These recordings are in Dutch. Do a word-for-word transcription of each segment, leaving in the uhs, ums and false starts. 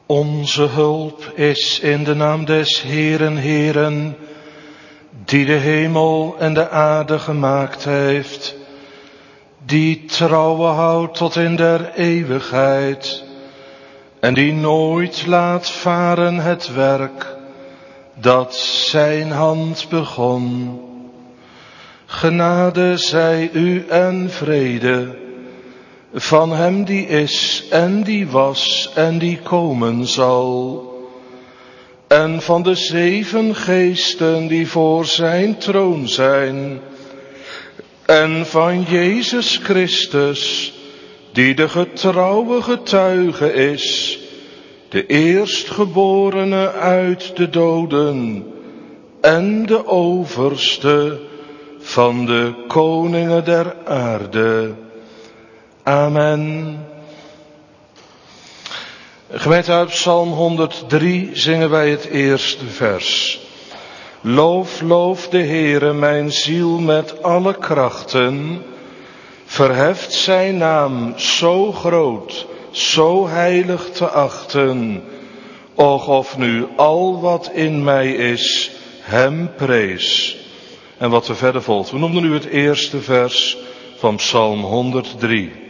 Onze hulp is in de naam des Heeren, Heeren, die de hemel en de aarde gemaakt heeft, die trouwe houdt tot in der eeuwigheid en die nooit laat varen het werk dat zijn hand begon. Genade zij u en vrede van hem die is en die was en die komen zal, en van de zeven geesten die voor zijn troon zijn, en van Jezus Christus, die de getrouwe getuige is, de eerstgeborene uit de doden en de overste van de koningen der aarde. Amen. Gemeente, uit Psalm honderddrie zingen wij het eerste vers. Loof, loof de Heere, mijn ziel met alle krachten. Verheft zijn naam zo groot, zo heilig te achten. Och, of nu al wat in mij is, hem prees. En wat er verder volgt. We noemen nu het eerste vers van Psalm honderddrie.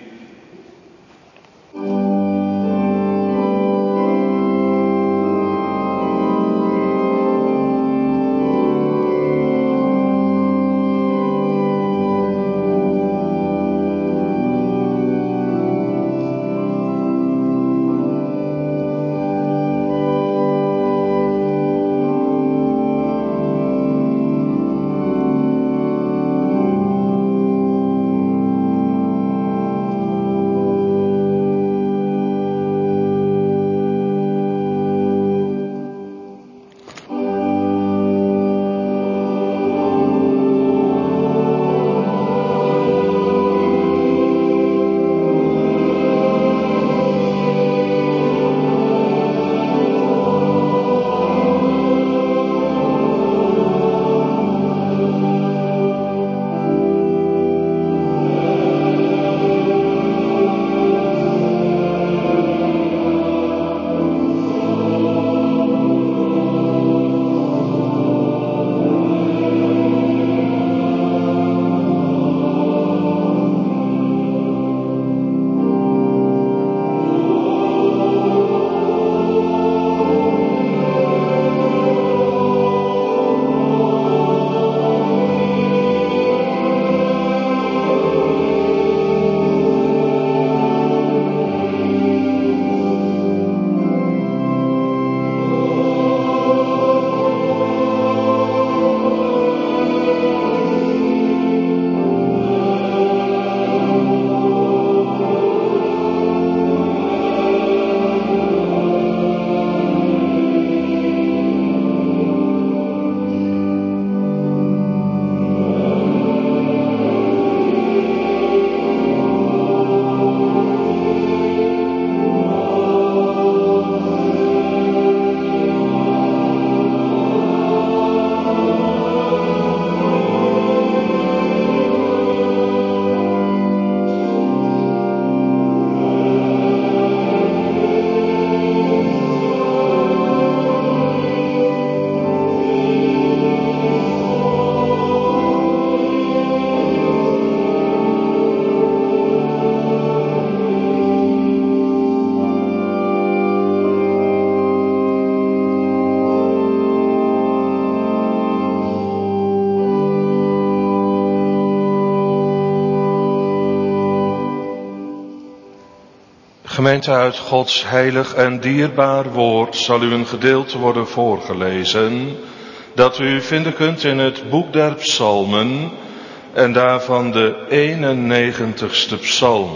Gemeente, uit Gods heilig en dierbaar woord zal u een gedeelte worden voorgelezen dat u vinden kunt in het boek der psalmen en daarvan de eenennegentigste psalm.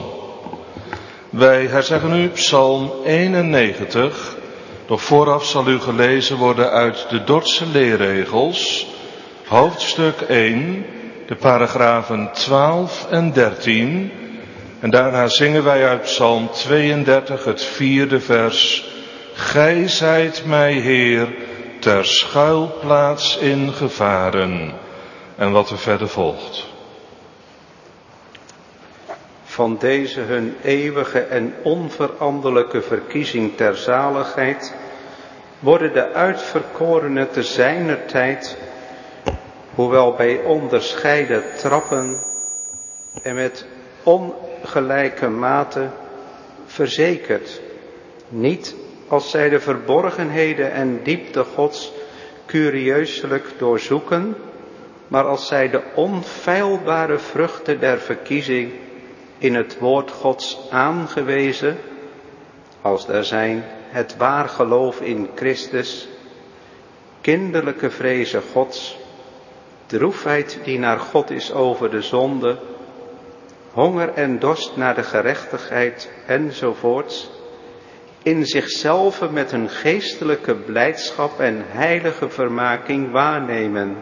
Wij herzeggen nu psalm eenennegentig, doch vooraf zal u gelezen worden uit de Dordtse leerregels, hoofdstuk één, de paragrafen twaalf en dertien. En daarna zingen wij uit psalm tweeëndertig het vierde vers. Gij zijt mij, Heer, ter schuilplaats in gevaren. En wat er verder volgt. van deze hun eeuwige en onveranderlijke verkiezing ter zaligheid, worden de uitverkorenen te zijner tijd, hoewel bij onderscheiden trappen en met ongelijke mate, verzekerd, niet als zij de verborgenheden en diepte Gods curieuselijk doorzoeken, maar als zij de onfeilbare vruchten der verkiezing in het woord Gods aangewezen, als daar zijn het waar geloof in Christus, kinderlijke vreze Gods, droefheid die naar God is over de zonde, honger en dorst naar de gerechtigheid enzovoorts, in zichzelf met een geestelijke blijdschap en heilige vermaking waarnemen.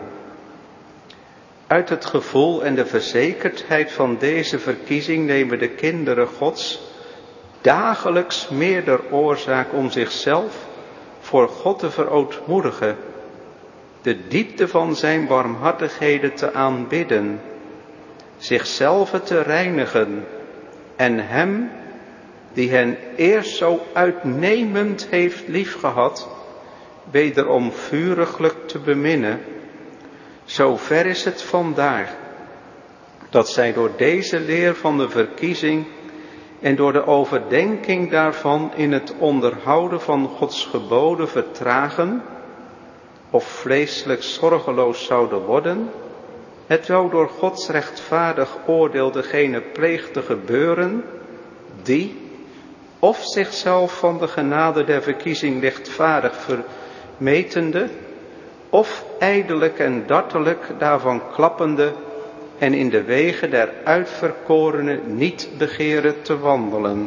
Uit het gevoel en de verzekerdheid van deze verkiezing nemen de kinderen Gods dagelijks meerder oorzaak om zichzelf voor God te verootmoedigen, de diepte van zijn barmhartigheden te aanbidden, zichzelf te reinigen en hem, die hen eerst zo uitnemend heeft liefgehad, wederom vuriglijk te beminnen. Zo ver is het vandaar dat zij door deze leer van de verkiezing en door de overdenking daarvan in het onderhouden van Gods geboden vertragen, of vleeselijk zorgeloos zouden worden, hetwel door Gods rechtvaardig oordeel degene pleegt te gebeuren, die, of zichzelf van de genade der verkiezing lichtvaardig vermetende, of ijdelijk en dartelijk daarvan klappende en in de wegen der uitverkorenen niet begeren te wandelen.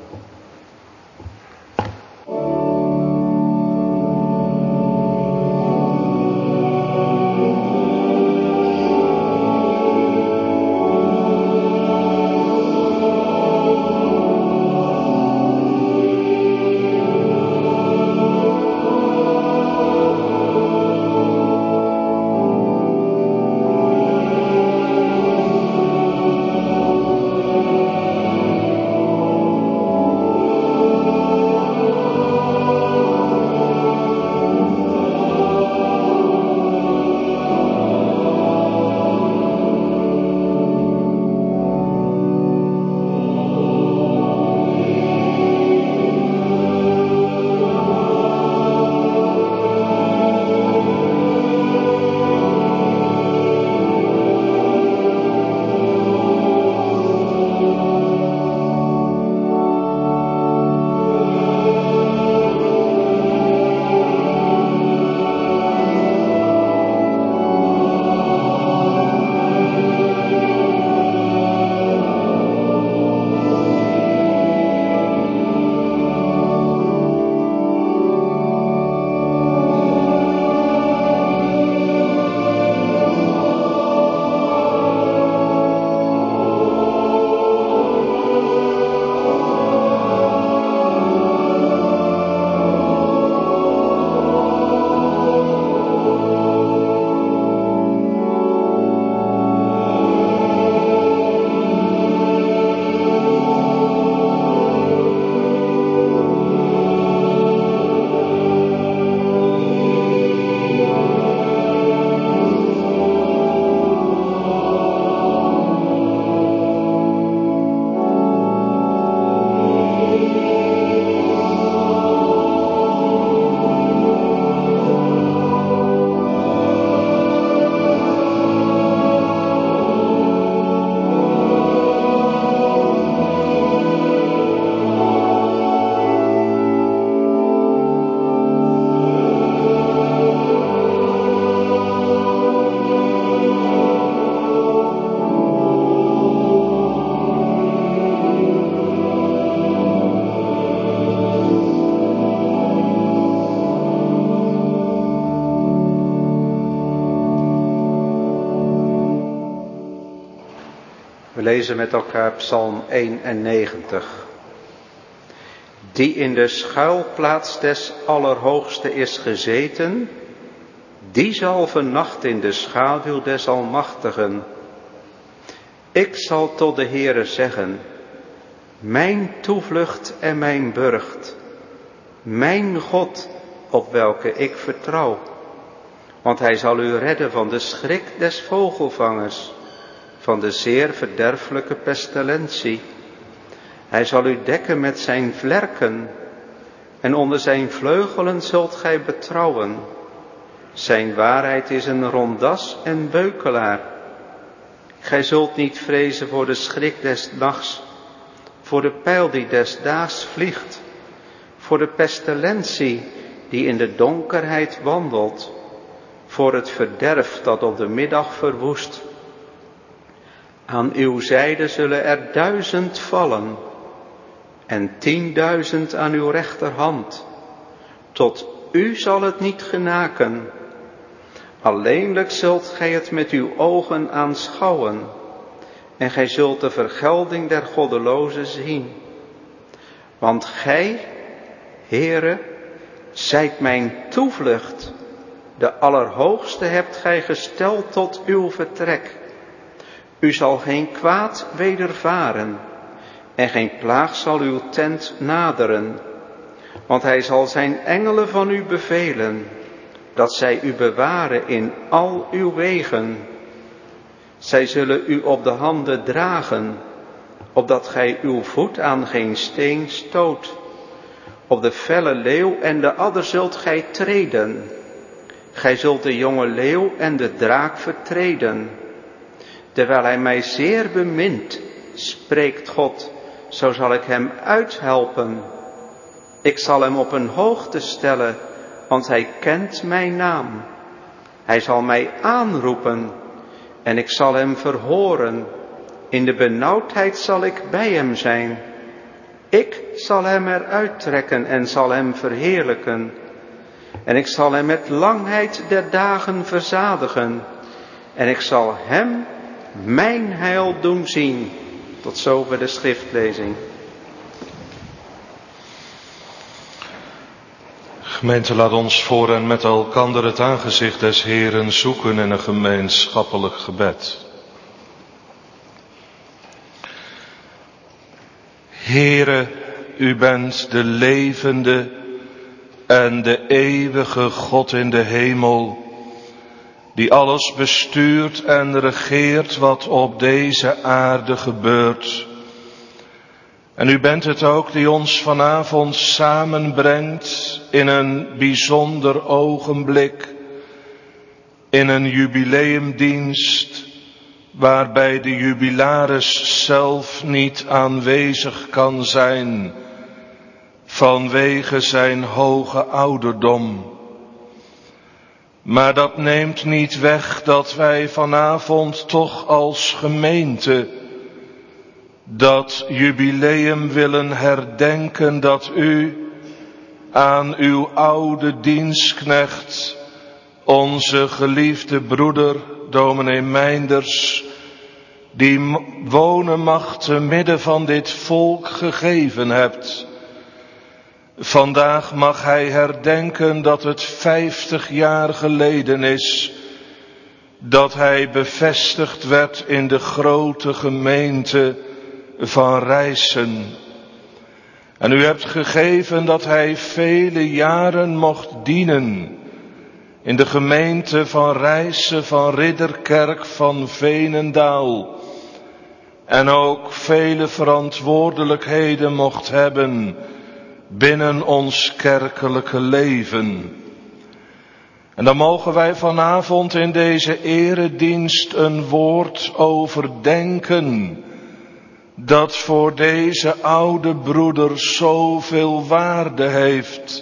We lezen met elkaar Psalm eenennegentig. Die in de schuilplaats des Allerhoogste is gezeten, die zal vernachten in de schaduw des Almachtigen. Ik zal tot de Heere zeggen, mijn toevlucht en mijn burcht, mijn God op welke ik vertrouw. Want hij zal u redden van de schrik des vogelvangers, van de zeer verderfelijke pestilentie. Hij zal u dekken met zijn vlerken en onder zijn vleugelen zult gij betrouwen. Zijn waarheid is een rondas en beukelaar. Gij zult niet vrezen voor de schrik des nachts, voor de pijl die des daags vliegt, voor de pestilentie die in de donkerheid wandelt, voor het verderf dat op de middag verwoest. Aan uw zijde zullen er duizend vallen en tienduizend aan uw rechterhand. Tot u zal het niet genaken. Alleenlijk zult gij het met uw ogen aanschouwen en gij zult de vergelding der goddelozen zien. Want gij, Heere, zijt mijn toevlucht. De Allerhoogste hebt gij gesteld tot uw vertrek. U zal geen kwaad wedervaren en geen plaag zal uw tent naderen. Want hij zal zijn engelen van u bevelen, dat zij u bewaren in al uw wegen. Zij zullen u op de handen dragen, opdat gij uw voet aan geen steen stoot. Op de felle leeuw en de adder zult gij treden. Gij zult de jonge leeuw en de draak vertreden. Terwijl hij mij zeer bemint, spreekt God, zo zal ik hem uithelpen. Ik zal hem op een hoogte stellen, want hij kent mijn naam. Hij zal mij aanroepen en ik zal hem verhoren. In de benauwdheid zal ik bij hem zijn. Ik zal hem eruit trekken en zal hem verheerlijken. En ik zal hem met langheid der dagen verzadigen. En ik zal hem mijn heil doen zien. Tot zover de schriftlezing. Gemeente, laat ons voor en met elkander het aangezicht des Heeren zoeken in een gemeenschappelijk gebed. Heere, u bent de levende en de eeuwige God in de hemel, die alles bestuurt en regeert wat op deze aarde gebeurt. En u bent het ook die ons vanavond samenbrengt in een bijzonder ogenblik, in een jubileumdienst, waarbij de jubilaris zelf niet aanwezig kan zijn, vanwege zijn hoge ouderdom. Maar dat neemt niet weg dat wij vanavond toch als gemeente dat jubileum willen herdenken dat u aan uw oude dienstknecht, onze geliefde broeder dominee Meinders, die wonen mag te midden van dit volk gegeven hebt. Vandaag mag hij herdenken dat het vijftig jaar geleden is dat hij bevestigd werd in de grote gemeente van Rijssen. En u hebt gegeven dat hij vele jaren mocht dienen in de gemeente van Rijssen, van Ridderkerk, van Veenendaal. En ook vele verantwoordelijkheden mocht hebben binnen ons kerkelijke leven. En dan mogen wij vanavond in deze eredienst een woord overdenken dat voor deze oude broeder zoveel waarde heeft.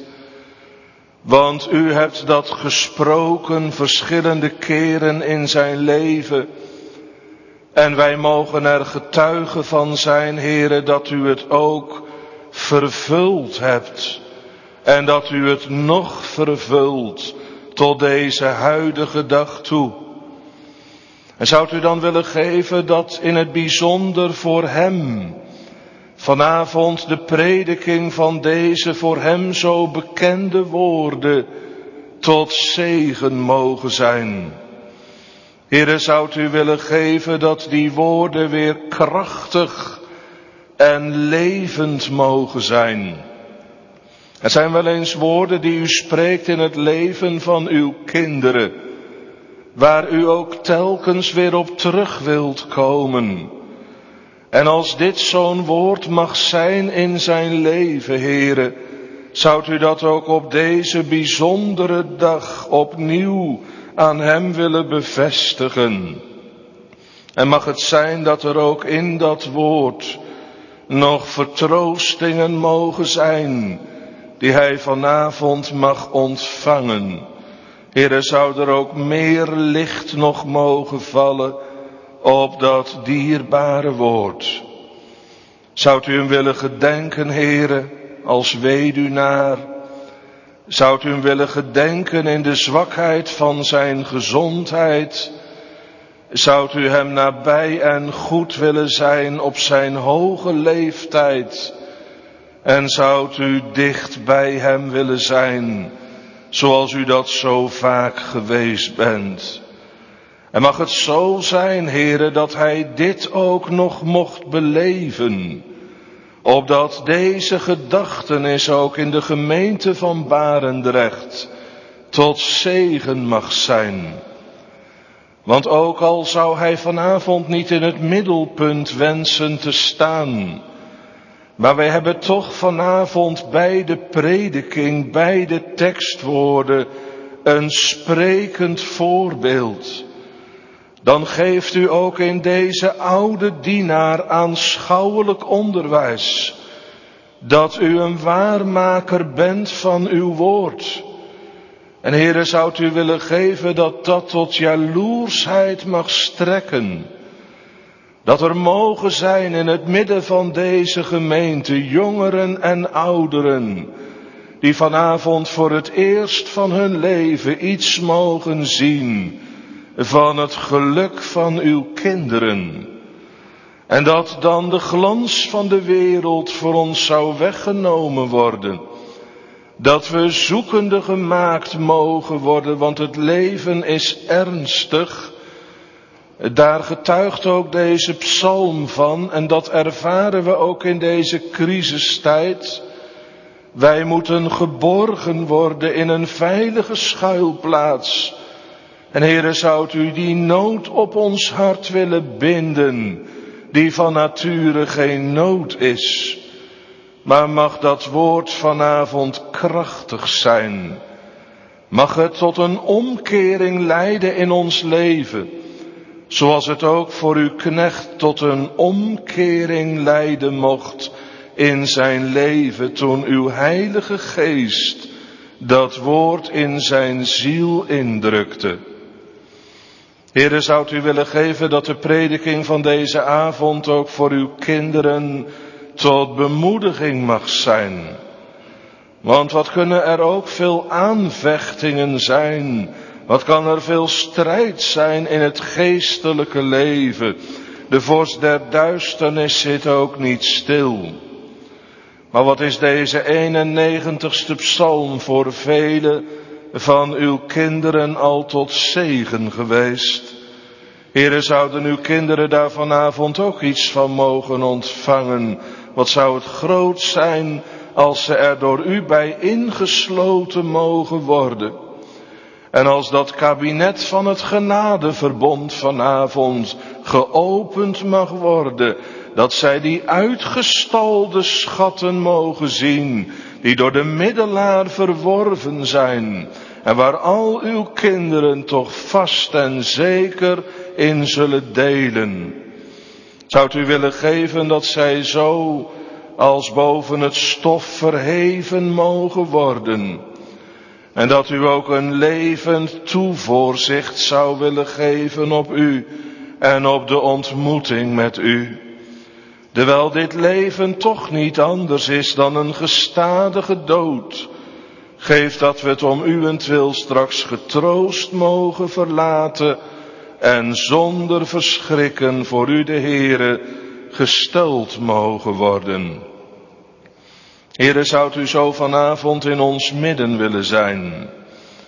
Want u hebt dat gesproken verschillende keren in zijn leven. En wij mogen er getuigen van zijn, Heere, dat u het ook vervuld hebt. En dat u het nog vervult tot deze huidige dag toe. En zou u dan willen geven dat in het bijzonder voor hem vanavond de prediking van deze voor hem zo bekende woorden tot zegen mogen zijn. Heere, zou u willen geven dat die woorden weer krachtig en levend mogen zijn. Er zijn wel eens woorden die u spreekt in het leven van uw kinderen, waar u ook telkens weer op terug wilt komen. En als dit zo'n woord mag zijn in zijn leven, Heere, zoudt u dat ook op deze bijzondere dag opnieuw aan hem willen bevestigen. En mag het zijn dat er ook in dat woord nog vertroostingen mogen zijn, die hij vanavond mag ontvangen. Heere, zou er ook meer licht nog mogen vallen op dat dierbare woord. Zoudt u hem willen gedenken, Heere, als weduwnaar? Zoudt u hem willen gedenken in de zwakheid van zijn gezondheid? Zoudt u hem nabij en goed willen zijn op zijn hoge leeftijd? En zoudt u dicht bij hem willen zijn, zoals u dat zo vaak geweest bent? En mag het zo zijn, Heere, dat hij dit ook nog mocht beleven, opdat deze gedachtenis ook in de gemeente van Barendrecht tot zegen mag zijn. Want ook al zou hij vanavond niet in het middelpunt wensen te staan, maar wij hebben toch vanavond bij de prediking, bij de tekstwoorden, een sprekend voorbeeld. Dan geeft u ook in deze oude dienaar aanschouwelijk onderwijs, dat u een waarmaker bent van uw woord. En Heere, zoudt u willen geven dat dat tot jaloersheid mag strekken. Dat er mogen zijn in het midden van deze gemeente jongeren en ouderen, die vanavond voor het eerst van hun leven iets mogen zien van het geluk van uw kinderen. En dat dan de glans van de wereld voor ons zou weggenomen worden. Dat we zoekende gemaakt mogen worden, want het leven is ernstig. Daar getuigt ook deze psalm van, en dat ervaren we ook in deze crisistijd. Wij moeten geborgen worden in een veilige schuilplaats. En Heere, zoudt u die nood op ons hart willen binden, die van nature geen nood is. Maar mag dat woord vanavond krachtig zijn. Mag het tot een omkering leiden in ons leven. Zoals het ook voor uw knecht tot een omkering leiden mocht in zijn leven toen uw Heilige Geest dat woord in zijn ziel indrukte. Heere, zoudt u willen geven dat de prediking van deze avond ook voor uw kinderen tot bemoediging mag zijn. Want wat kunnen er ook veel aanvechtingen zijn. Wat kan er veel strijd zijn in het geestelijke leven. De vorst der duisternis zit ook niet stil. Maar wat is deze eenennegentigste psalm voor velen van uw kinderen al tot zegen geweest. Heere, zouden uw kinderen daar vanavond ook iets van mogen ontvangen. Wat zou het groot zijn als ze er door u bij ingesloten mogen worden. En als dat kabinet van het genadeverbond vanavond geopend mag worden, dat zij die uitgestalde schatten mogen zien, die door de middelaar verworven zijn, en waar al uw kinderen toch vast en zeker in zullen delen. Zoudt u willen geven dat zij zo als boven het stof verheven mogen worden. En dat u ook een levend toevoorzicht zou willen geven op u en op de ontmoeting met u. Terwijl dit leven toch niet anders is dan een gestadige dood. Geef dat we het om uwentwil straks getroost mogen verlaten en zonder verschrikken voor u de Heere gesteld mogen worden. Heere, zoudt u zo vanavond in ons midden willen zijn.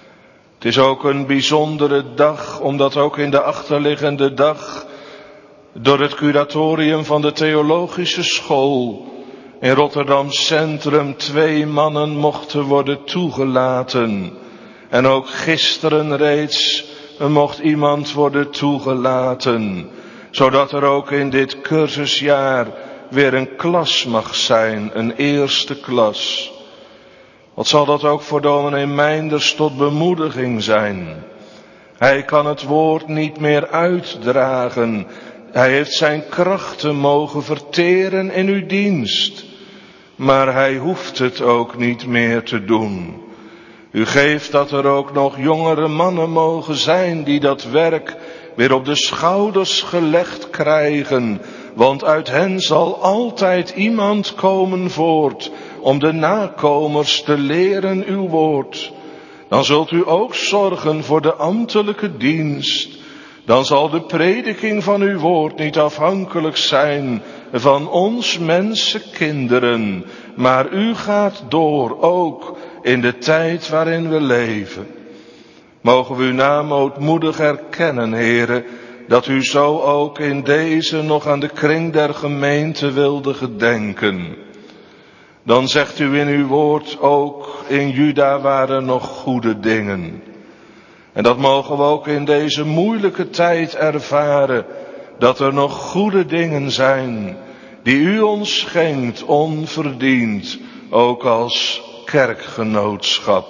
Het is ook een bijzondere dag, omdat ook in de achterliggende dag door het curatorium van de theologische school in Rotterdam Centrum twee mannen mochten worden toegelaten. En ook gisteren reeds mocht iemand worden toegelaten, zodat er ook in dit cursusjaar weer een klas mag zijn, een eerste klas. Wat zal dat ook voor dominee Meinders tot bemoediging zijn. Hij kan het woord niet meer uitdragen. Hij heeft zijn krachten mogen verteren in uw dienst. Maar hij hoeft het ook niet meer te doen. U geeft dat er ook nog jongere mannen mogen zijn die dat werk weer op de schouders gelegd krijgen. Want uit hen zal altijd iemand komen voort om de nakomers te leren uw woord. Dan zult u ook zorgen voor de ambtelijke dienst. Dan zal de prediking van uw woord niet afhankelijk zijn van ons mensenkinderen. Maar u gaat door ook in de tijd waarin we leven. Mogen we uw naam ootmoedig erkennen, Heere, dat u zo ook in deze nog aan de kring der gemeente wilde gedenken. Dan zegt u in uw woord ook, in Juda waren nog goede dingen. En dat mogen we ook in deze moeilijke tijd ervaren, dat er nog goede dingen zijn, die u ons schenkt onverdiend, ook als kerkgenootschap.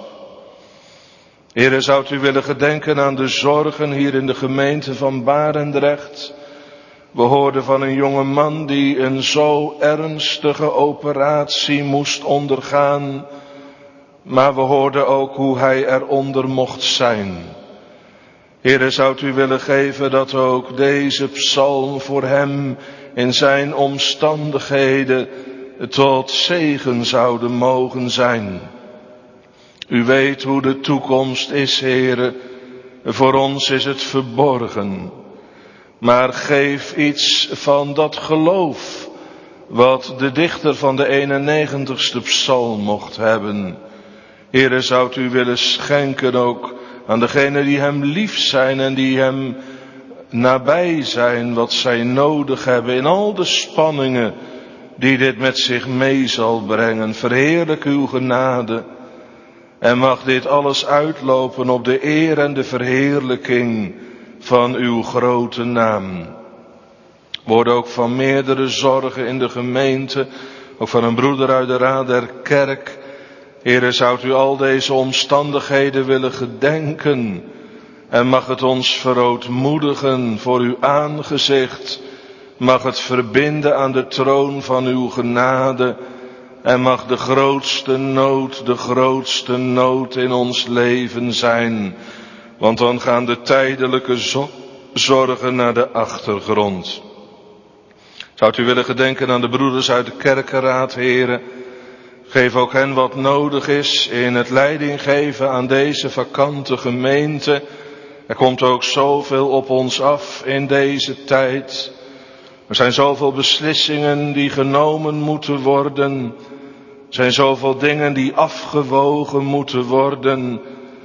Heere, zou u willen gedenken aan de zorgen hier in de gemeente van Barendrecht. We hoorden van een jonge man die een zo ernstige operatie moest ondergaan. Maar we hoorden ook hoe hij eronder mocht zijn. Heere, zou u willen geven dat ook deze psalm voor hem in zijn omstandigheden tot zegen zouden mogen zijn. U weet hoe de toekomst is, Heere. Voor ons is het verborgen. Maar geef iets van dat geloof wat de dichter van de eenennegentigste psalm mocht hebben. Heere, zou u willen schenken ook aan degenen die hem lief zijn en die hem nabij zijn, wat zij nodig hebben in al de spanningen die dit met zich mee zal brengen. Verheerlijk uw genade en mag dit alles uitlopen op de eer en de verheerlijking van uw grote naam. Worden ook van meerdere zorgen in de gemeente, ook van een broeder uit de raad der kerk. Heere, zou u al deze omstandigheden willen gedenken en mag het ons verootmoedigen voor uw aangezicht. Mag het verbinden aan de troon van uw genade en mag de grootste nood, de grootste nood in ons leven zijn. Want dan gaan de tijdelijke zo- zorgen naar de achtergrond. Zou u willen gedenken aan de broeders uit de kerkenraad, Heere. Geef ook hen wat nodig is in het leiding geven aan deze vakante gemeente. Er komt ook zoveel op ons af in deze tijd. Er zijn zoveel beslissingen die genomen moeten worden. Er zijn zoveel dingen die afgewogen moeten worden.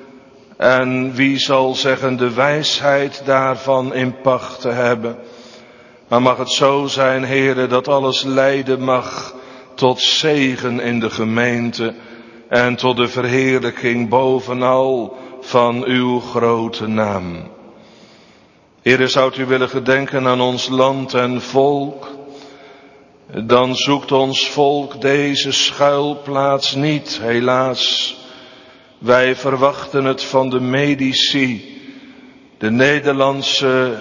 En wie zal zeggen de wijsheid daarvan in pacht te hebben. Maar mag het zo zijn, Heere, dat alles leiden mag tot zegen in de gemeente en tot de verheerlijking bovenal van uw grote naam. Heere, zou u willen gedenken aan ons land en volk, dan zoekt ons volk deze schuilplaats niet, helaas. Wij verwachten het van de medici, de Nederlandse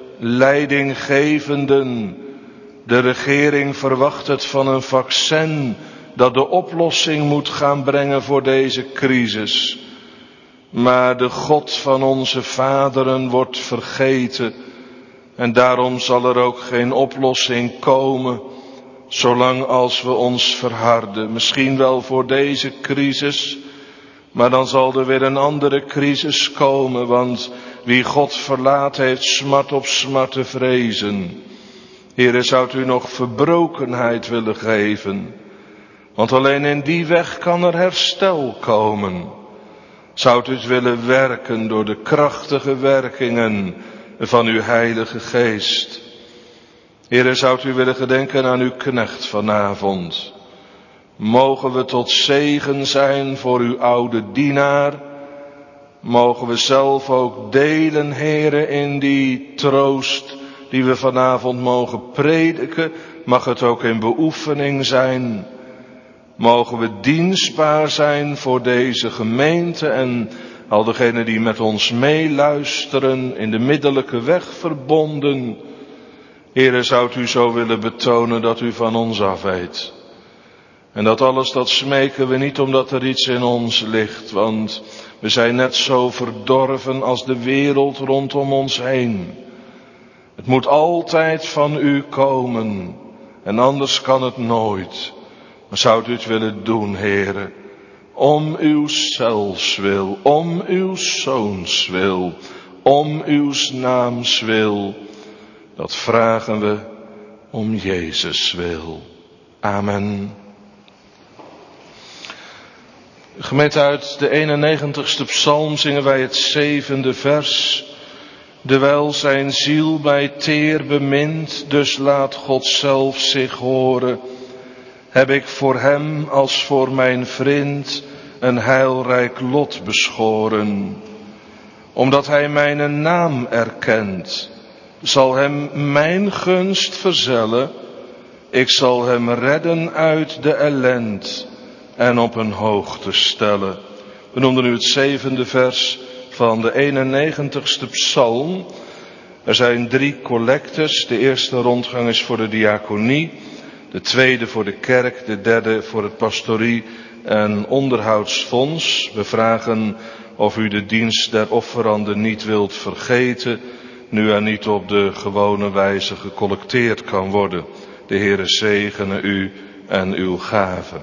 leidinggevenden. De regering verwacht het van een vaccin dat de oplossing moet gaan brengen voor deze crisis. Maar de God van onze vaderen wordt vergeten en daarom zal er ook geen oplossing komen zolang als we ons verharden. Misschien wel voor deze crisis, maar dan zal er weer een andere crisis komen, want wie God verlaat heeft smart op smart te vrezen. Heere, zou u nog verbrokenheid willen geven, want alleen in die weg kan er herstel komen. Zou u het willen werken door de krachtige werkingen van uw Heilige Geest. Heere, zou u willen gedenken aan uw knecht vanavond. Mogen we tot zegen zijn voor uw oude dienaar. Mogen we zelf ook delen, Heere, in die troost die we vanavond mogen prediken. Mag het ook in beoefening zijn. Mogen we dienstbaar zijn voor deze gemeente en al degenen die met ons meeluisteren, in de middellijke weg verbonden. Heere, zou u zo willen betonen dat u van ons af weet. En dat alles, dat smeken we niet omdat er iets in ons ligt, want we zijn net zo verdorven als de wereld rondom ons heen. Het moet altijd van u komen en anders kan het nooit. Maar zou u het willen doen, Heere, om uw zelfs wil, om uw zoons wil, om uw naams wil. Dat vragen we om Jezus wil. Amen. Gemeente, uit de eenennegentigste psalm zingen wij het zevende vers. Dewijl zijn ziel mij teer bemint, dus laat God zelf zich horen. Heb ik voor hem als voor mijn vriend een heilrijk lot beschoren. Omdat hij mijn naam erkent, zal hem mijn gunst verzellen. Ik zal hem redden uit de ellend en op een hoogte stellen. We noemden nu het zevende vers van de eenennegentigste psalm. Er zijn drie collectes. De eerste rondgang is voor de diaconie. De tweede voor de kerk. De derde voor het pastorie en onderhoudsfonds. We vragen of u de dienst der offeranden niet wilt vergeten, nu er niet op de gewone wijze gecollecteerd kan worden. De Heere zegene u en uw gaven.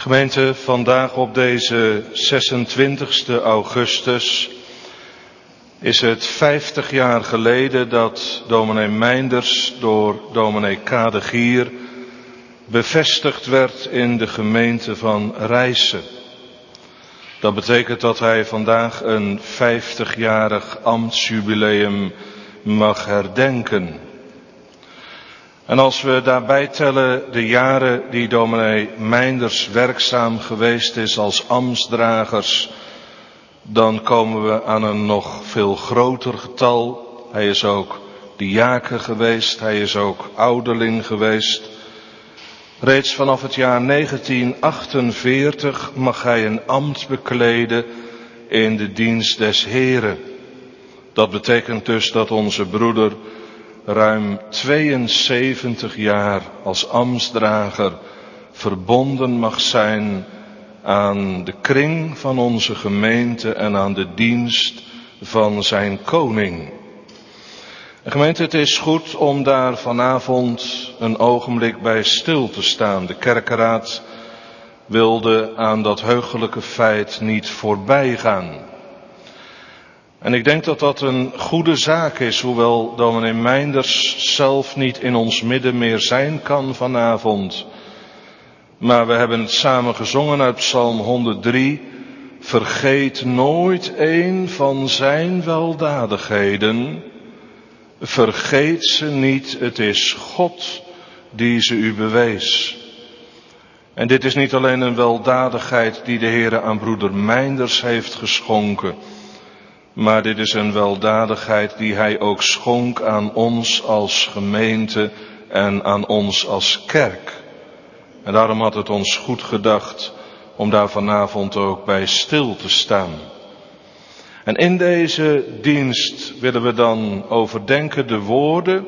Gemeente, vandaag op deze zesentwintigste augustus is het vijftig jaar geleden dat dominee Meinders door dominee Kadegier bevestigd werd in de gemeente van Rijssen. Dat betekent dat hij vandaag een vijftigjarig ambtsjubileum mag herdenken. En als we daarbij tellen de jaren die dominee Meinders werkzaam geweest is als ambtsdragers, dan komen we aan een nog veel groter getal. Hij is ook diaken geweest, hij is ook ouderling geweest. Reeds vanaf het jaar negentien achtenveertig mag hij een ambt bekleden in de dienst des Heren. Dat betekent dus dat onze broeder ruim tweeënzeventig jaar als ambtsdrager verbonden mag zijn aan de kring van onze gemeente en aan de dienst van zijn koning. En gemeente, het is goed om daar vanavond een ogenblik bij stil te staan. De kerkeraad wilde aan dat heugelijke feit niet voorbij gaan. En ik denk dat dat een goede zaak is, hoewel dominee Meinders zelf niet in ons midden meer zijn kan vanavond. Maar we hebben het samen gezongen uit Psalm honderddrie. Vergeet nooit een van zijn weldadigheden. Vergeet ze niet, het is God die ze u bewees. En dit is niet alleen een weldadigheid die de Heere aan broeder Meinders heeft geschonken, maar dit is een weldadigheid die hij ook schonk aan ons als gemeente en aan ons als kerk. En daarom had het ons goed gedacht om daar vanavond ook bij stil te staan. En in deze dienst willen we dan overdenken de woorden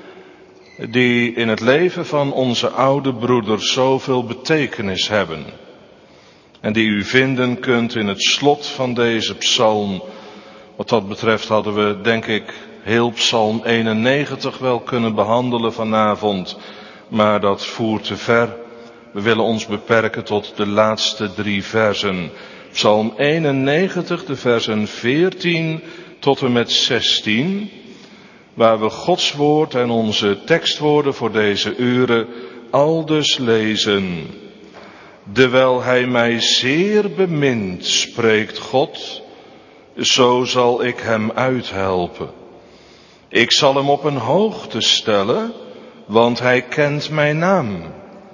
die in het leven van onze oude broeder zoveel betekenis hebben. En die u vinden kunt in het slot van deze psalm. Wat dat betreft hadden we, denk ik, heel psalm eenennegentig wel kunnen behandelen vanavond. Maar dat voert te ver. We willen ons beperken tot de laatste drie versen. Psalm eenennegentig, de versen veertien tot en met zestien. Waar we Gods woord en onze tekstwoorden voor deze uren aldus lezen. Dewijl hij mij zeer bemint, spreekt God, zo zal ik hem uithelpen. Ik zal hem op een hoogte stellen, want hij kent mijn naam.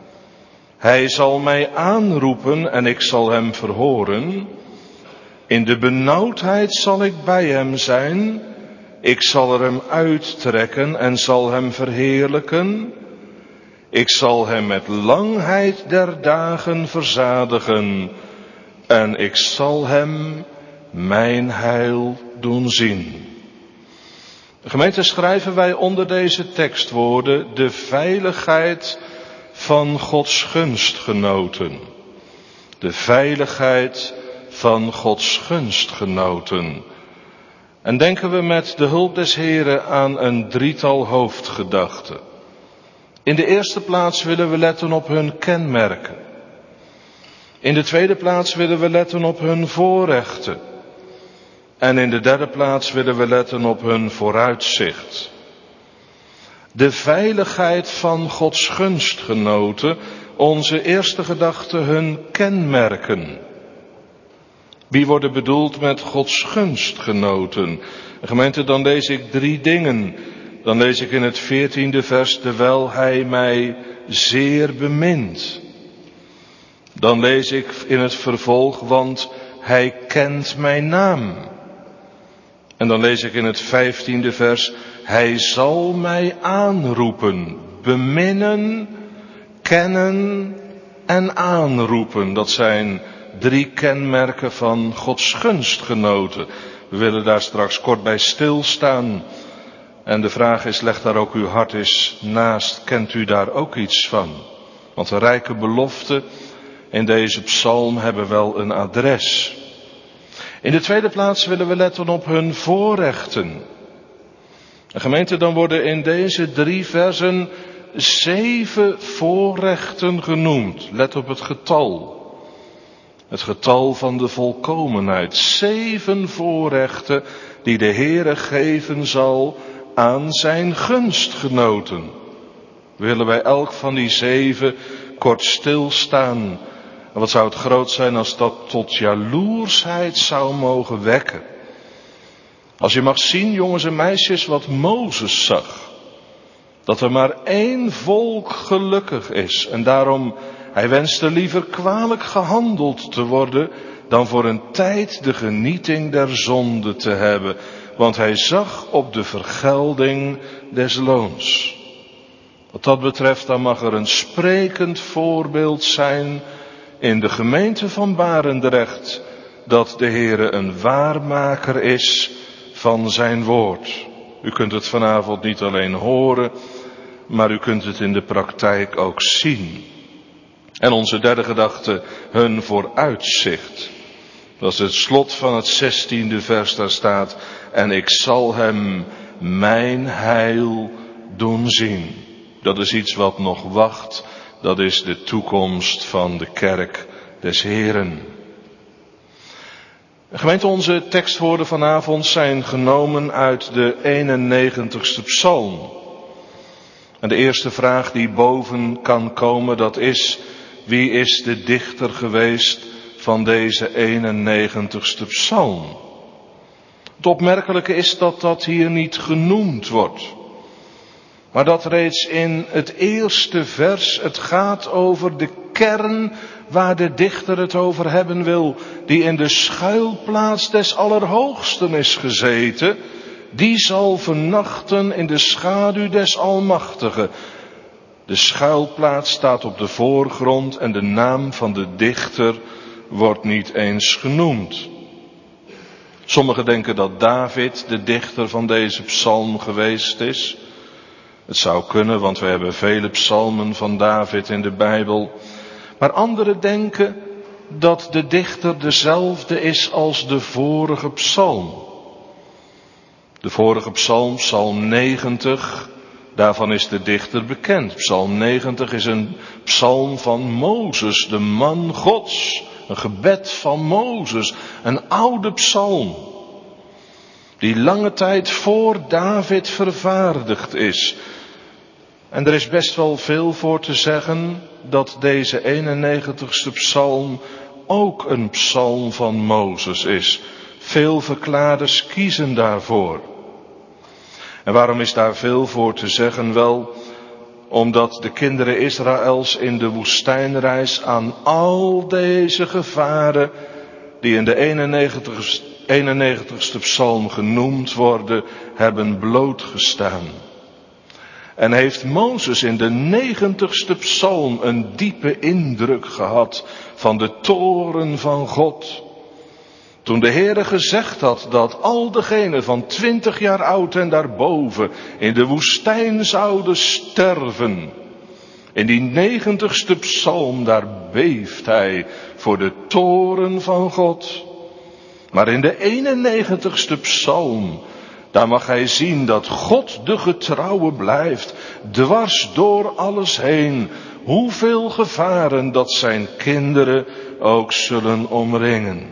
Hij zal mij aanroepen en ik zal hem verhoren. In de benauwdheid zal ik bij hem zijn. Ik zal er hem uittrekken en zal hem verheerlijken. Ik zal hem met langheid der dagen verzadigen. En ik zal hem mijn heil doen zien. Gemeente, schrijven wij onder deze tekstwoorden de veiligheid van Gods gunstgenoten. De veiligheid van Gods gunstgenoten. En denken we met de hulp des Heren aan een drietal hoofdgedachten. In de eerste plaats willen we letten op hun kenmerken. In de tweede plaats willen we letten op hun voorrechten. En in de derde plaats willen we letten op hun vooruitzicht. De veiligheid van Gods gunstgenoten, onze eerste gedachte, hun kenmerken. Wie worden bedoeld met Gods gunstgenoten? Gemeente, dan lees ik drie dingen. Dan lees ik in het veertiende vers, terwijl hij mij zeer bemint. Dan lees ik in het vervolg, want hij kent mijn naam. En dan lees ik in het vijftiende vers, hij zal mij aanroepen, beminnen, kennen en aanroepen. Dat zijn drie kenmerken van Gods gunstgenoten. We willen daar straks kort bij stilstaan. En de vraag is, leg daar ook uw hart eens naast, kent u daar ook iets van? Want de rijke beloften in deze psalm hebben wel een adres. In de tweede plaats willen we letten op hun voorrechten. En gemeente, dan worden in deze drie versen zeven voorrechten genoemd. Let op het getal. Het getal van de volkomenheid. Zeven voorrechten die de Heere geven zal aan zijn gunstgenoten. Willen wij elk van die zeven kort stilstaan. En wat zou het groot zijn als dat tot jaloersheid zou mogen wekken. Als je mag zien, jongens en meisjes, wat Mozes zag. Dat er maar één volk gelukkig is. En daarom, hij wenste liever kwalijk gehandeld te worden dan voor een tijd de genieting der zonde te hebben. Want hij zag op de vergelding des loons. Wat dat betreft, dan mag er een sprekend voorbeeld zijn in de gemeente van Barendrecht, dat de Heere een waarmaker is van zijn woord. U kunt het vanavond niet alleen horen, maar u kunt het in de praktijk ook zien. En onze derde gedachte, hun vooruitzicht. Dat is het slot van het zestiende vers, daar staat: en ik zal hem mijn heil doen zien. Dat is iets wat nog wacht. Dat is de toekomst van de kerk des Heren. Gemeente, onze tekstwoorden vanavond zijn genomen uit de eenennegentigste psalm. En de eerste vraag die boven kan komen, dat is: wie is de dichter geweest van deze eenennegentigste psalm? Het opmerkelijke is dat dat hier niet genoemd wordt. Maar dat reeds in het eerste vers het gaat over de kern waar de dichter het over hebben wil. Die in de schuilplaats des Allerhoogsten is gezeten. Die zal vernachten in de schaduw des Almachtigen. De schuilplaats staat op de voorgrond en de naam van de dichter wordt niet eens genoemd. Sommigen denken dat David de dichter van deze psalm geweest is. Het zou kunnen, want we hebben vele psalmen van David in de Bijbel. Maar anderen denken dat de dichter dezelfde is als de vorige psalm. De vorige psalm, psalm negentig, daarvan is de dichter bekend. Psalm negentig is een psalm van Mozes, de man Gods. Een gebed van Mozes, een oude psalm. Die lange tijd voor David vervaardigd is. En er is best wel veel voor te zeggen dat deze eenennegentigste psalm ook een psalm van Mozes is. Veel verklaarders kiezen daarvoor. En waarom is daar veel voor te zeggen? Wel, omdat de kinderen Israëls in de woestijnreis aan al deze gevaren die in de eenennegentigste psalm genoemd worden, hebben blootgestaan. En heeft Mozes in de negentigste psalm een diepe indruk gehad van de toorn van God. Toen de Heere gezegd had dat al degenen van twintig jaar oud en daarboven in de woestijn zouden sterven. In die negentigste psalm, daar beeft hij voor de toorn van God. Maar in de eenennegentigste psalm, daar mag hij zien dat God de getrouwe blijft, dwars door alles heen, hoeveel gevaren dat zijn kinderen ook zullen omringen.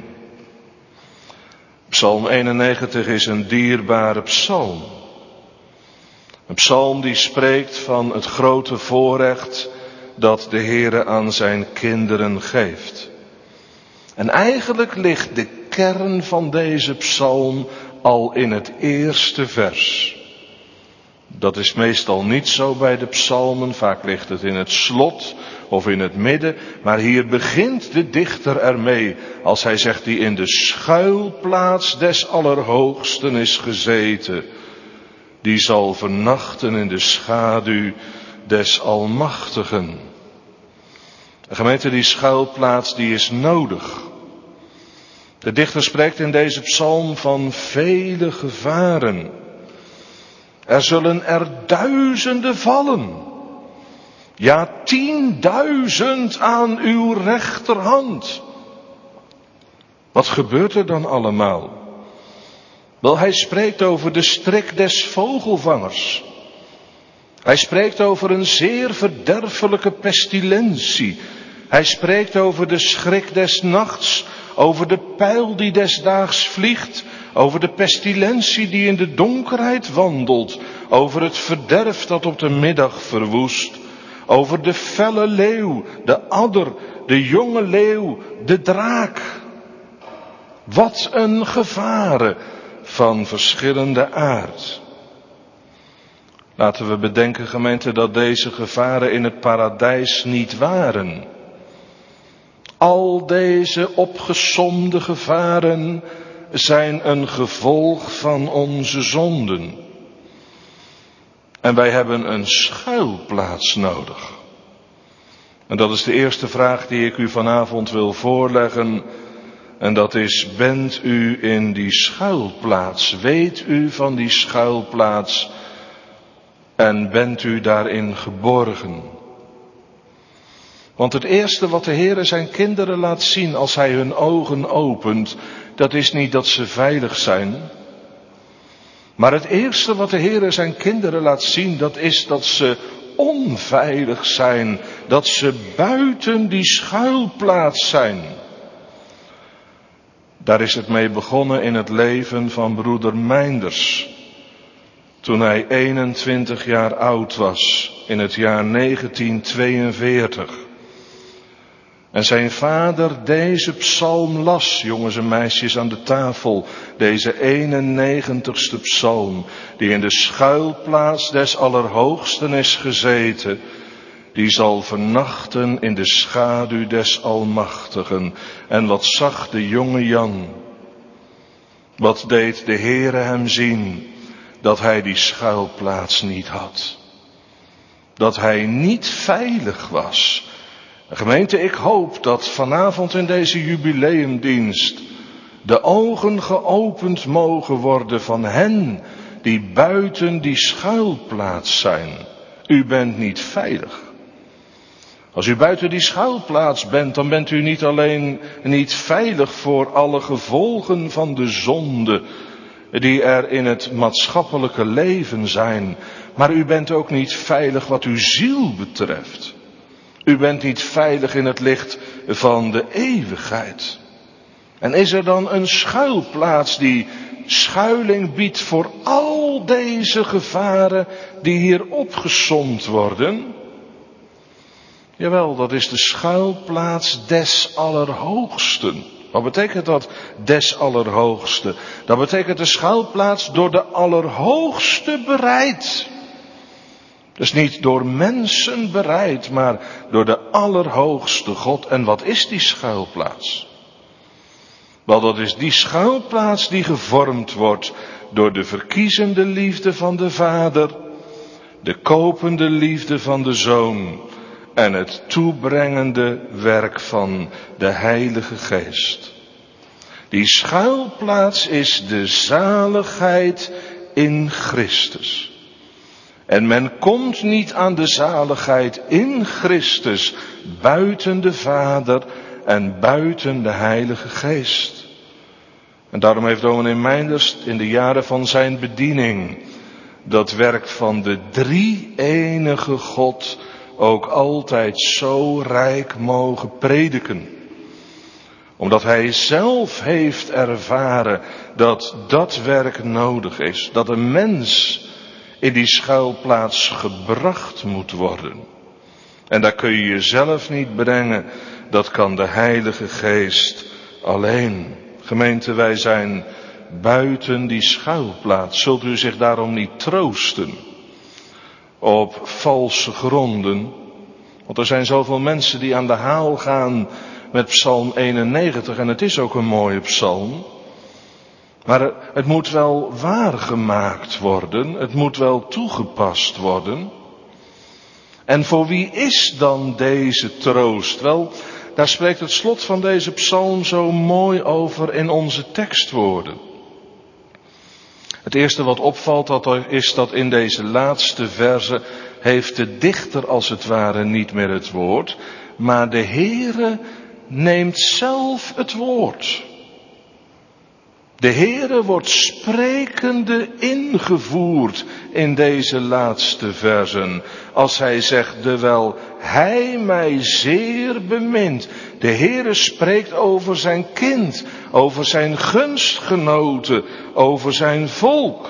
Psalm eenennegentig is een dierbare psalm. Een psalm die spreekt van het grote voorrecht dat de Heere aan zijn kinderen geeft. En eigenlijk ligt de kern van deze psalm al in het eerste vers. Dat is meestal niet zo bij de psalmen, vaak ligt het in het slot of in het midden. Maar hier begint de dichter ermee als hij zegt die in de schuilplaats des Allerhoogsten is gezeten. Die zal vernachten in de schaduw des Almachtigen. De gemeente, die schuilplaats die is nodig. De dichter spreekt in deze psalm van vele gevaren. Er zullen er duizenden vallen. Ja, tienduizend aan uw rechterhand. Wat gebeurt er dan allemaal? Wel, hij spreekt over de strik des vogelvangers. Hij spreekt over een zeer verderfelijke pestilentie Hij spreekt over de schrik des nachts, over de pijl die des daags vliegt, over de pestilentie die in de donkerheid wandelt, over het verderf dat op de middag verwoest, over de felle leeuw, de adder, de jonge leeuw, de draak. Wat een gevaren van verschillende aard. Laten we bedenken, gemeente, dat deze gevaren in het paradijs niet waren. Al deze opgesomde gevaren zijn een gevolg van onze zonden. En wij hebben een schuilplaats nodig. En dat is de eerste vraag die ik u vanavond wil voorleggen. En dat is, bent u in die schuilplaats? Weet u van die schuilplaats? En bent u daarin geborgen? Want het eerste wat de Heere zijn kinderen laat zien als hij hun ogen opent, dat is niet dat ze veilig zijn. Maar het eerste wat de Heere zijn kinderen laat zien, dat is dat ze onveilig zijn. Dat ze buiten die schuilplaats zijn. Daar is het mee begonnen in het leven van broeder Meinders. Toen hij eenentwintig jaar oud was, in het jaar negentienhonderdtweeënveertig. En zijn vader deze psalm las, jongens en meisjes aan de tafel. Deze eenennegentigste psalm, die in de schuilplaats des Allerhoogsten is gezeten. Die zal vernachten in de schaduw des Almachtigen. En wat zag de jonge Jan? Wat deed de Heere hem zien? Dat hij die schuilplaats niet had. Dat hij niet veilig was. Gemeente, ik hoop dat vanavond in deze jubileumdienst de ogen geopend mogen worden van hen die buiten die schuilplaats zijn. U bent niet veilig. Als u buiten die schuilplaats bent, dan bent u niet alleen niet veilig voor alle gevolgen van de zonde die er in het maatschappelijke leven zijn, maar u bent ook niet veilig wat uw ziel betreft. U bent niet veilig in het licht van de eeuwigheid. En is er dan een schuilplaats die schuiling biedt voor al deze gevaren die hier opgesomd worden? Jawel, dat is de schuilplaats des Allerhoogsten. Wat betekent dat, des Allerhoogste? Dat betekent de schuilplaats door de Allerhoogste bereid. Dus niet door mensen bereid, maar door de Allerhoogste God. En wat is die schuilplaats? Wel, dat is die schuilplaats die gevormd wordt door de verkiezende liefde van de Vader, de kopende liefde van de Zoon en het toebrengende werk van de Heilige Geest. Die schuilplaats is de zaligheid in Christus. En men komt niet aan de zaligheid in Christus buiten de Vader en buiten de Heilige Geest. En daarom heeft dominee Meinders in de jaren van zijn bediening dat werk van de drie-enige God ook altijd zo rijk mogen prediken. Omdat hij zelf heeft ervaren dat dat werk nodig is. Dat een mens in die schuilplaats gebracht moet worden. En daar kun je jezelf niet brengen. Dat kan de Heilige Geest alleen. Gemeente, wij zijn buiten die schuilplaats. Zult u zich daarom niet troosten op valse gronden? Want er zijn zoveel mensen die aan de haal gaan met psalm eenennegentig. En het is ook een mooie psalm. Maar het moet wel waargemaakt worden. Het moet wel toegepast worden. En voor wie is dan deze troost? Wel, daar spreekt het slot van deze psalm zo mooi over in onze tekstwoorden. Het eerste wat opvalt dat er is dat in deze laatste verse heeft de dichter als het ware niet meer het woord, maar de Heere neemt zelf het woord. De Heere wordt sprekende ingevoerd in deze laatste versen. Als hij zegt, terwijl hij mij zeer bemint. De Heere spreekt over zijn kind, over zijn gunstgenoten, over zijn volk.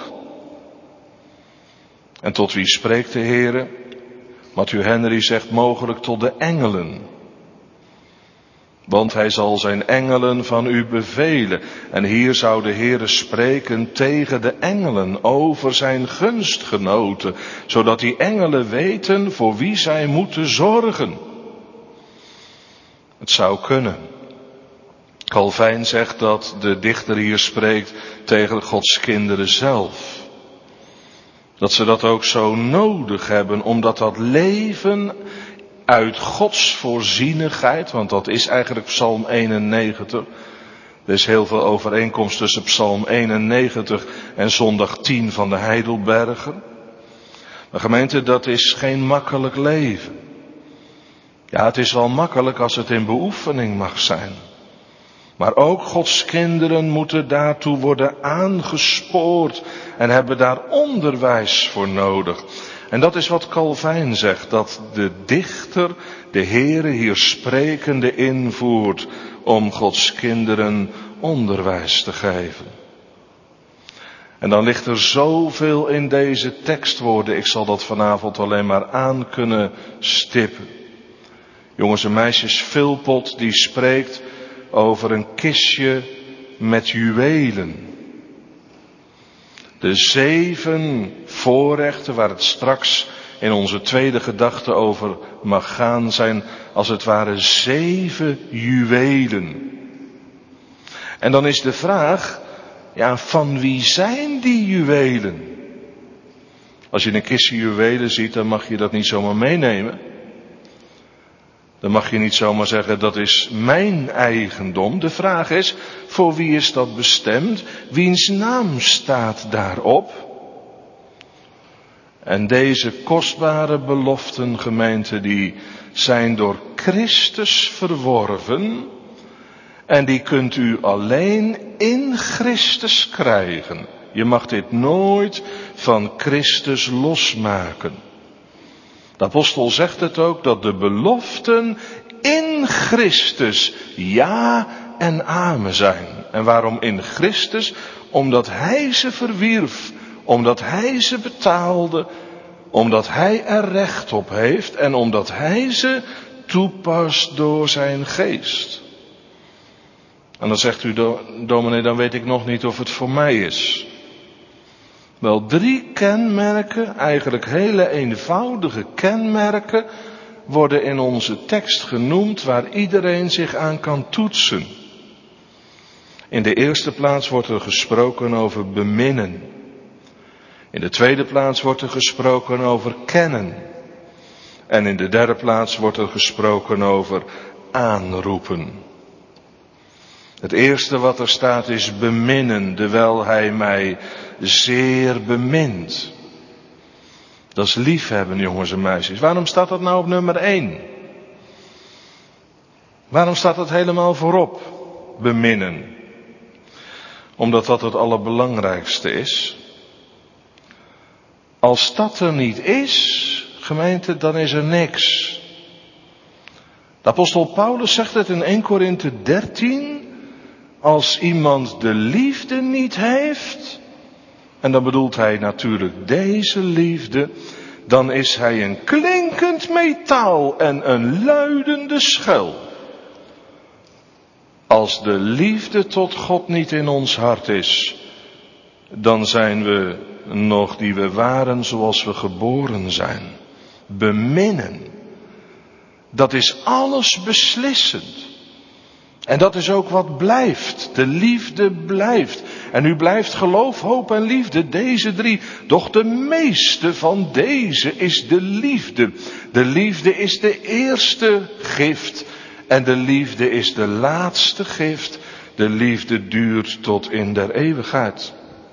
En tot wie spreekt de Heere? Matthew Henry zegt mogelijk tot de engelen. Want hij zal zijn engelen van u bevelen. En hier zou de Heere spreken tegen de engelen over zijn gunstgenoten. Zodat die engelen weten voor wie zij moeten zorgen. Het zou kunnen. Calvijn zegt dat de dichter hier spreekt tegen Gods kinderen zelf. Dat ze dat ook zo nodig hebben, omdat dat leven uit Gods voorzienigheid, want dat is eigenlijk Psalm eenennegentig. Er is heel veel overeenkomst tussen Psalm eenennegentig en zondag tien van de Heidelbergen. Maar gemeente, dat is geen makkelijk leven. Ja, het is wel makkelijk als het in beoefening mag zijn. Maar ook Gods kinderen moeten daartoe worden aangespoord en hebben daar onderwijs voor nodig. En dat is wat Calvijn zegt, dat de dichter de Heere hier sprekende invoert om Gods kinderen onderwijs te geven. En dan ligt er zoveel in deze tekstwoorden, ik zal dat vanavond alleen maar aan kunnen stippen. Jongens en meisjes, Philpot die spreekt over een kistje met juwelen. De zeven voorrechten waar het straks in onze tweede gedachte over mag gaan zijn als het ware zeven juwelen. En dan is de vraag, ja, van wie zijn die juwelen? Als je een kistje juwelen ziet, dan mag je dat niet zomaar meenemen. Dan mag je niet zomaar zeggen, dat is mijn eigendom. De vraag is, voor wie is dat bestemd? Wiens naam staat daarop? En deze kostbare beloften, gemeente, die zijn door Christus verworven. En die kunt u alleen in Christus krijgen. Je mag dit nooit van Christus losmaken. De apostel zegt het ook, dat de beloften in Christus ja en amen zijn. En waarom in Christus? Omdat hij ze verwierf, omdat hij ze betaalde, omdat hij er recht op heeft en omdat hij ze toepast door zijn geest. En dan zegt u, dominee, dan weet ik nog niet of het voor mij is. Wel, drie kenmerken, eigenlijk hele eenvoudige kenmerken, worden in onze tekst genoemd waar iedereen zich aan kan toetsen. In de eerste plaats wordt er gesproken over beminnen. In de tweede plaats wordt er gesproken over kennen. En in de derde plaats wordt er gesproken over aanroepen. Het eerste wat er staat is beminnen, terwijl hij mij zeer bemint. Dat is liefhebben, jongens en meisjes. Waarom staat dat nou op nummer één? Waarom staat dat helemaal voorop? Beminnen. Omdat dat het allerbelangrijkste is. Als dat er niet is, gemeente, dan is er niks. De apostel Paulus zegt het in eerste Korinthe dertien. Als iemand de liefde niet heeft, en dan bedoelt hij natuurlijk deze liefde, dan is hij een klinkend metaal en een luidende schel. Als de liefde tot God niet in ons hart is, dan zijn we nog die we waren zoals we geboren zijn. Beminnen. Dat is alles beslissend. En dat is ook wat blijft. De liefde blijft. En u blijft geloof, hoop en liefde, deze drie. Doch de meeste van deze is de liefde. De liefde is de eerste gift. En de liefde is de laatste gift. De liefde duurt tot in der eeuwigheid.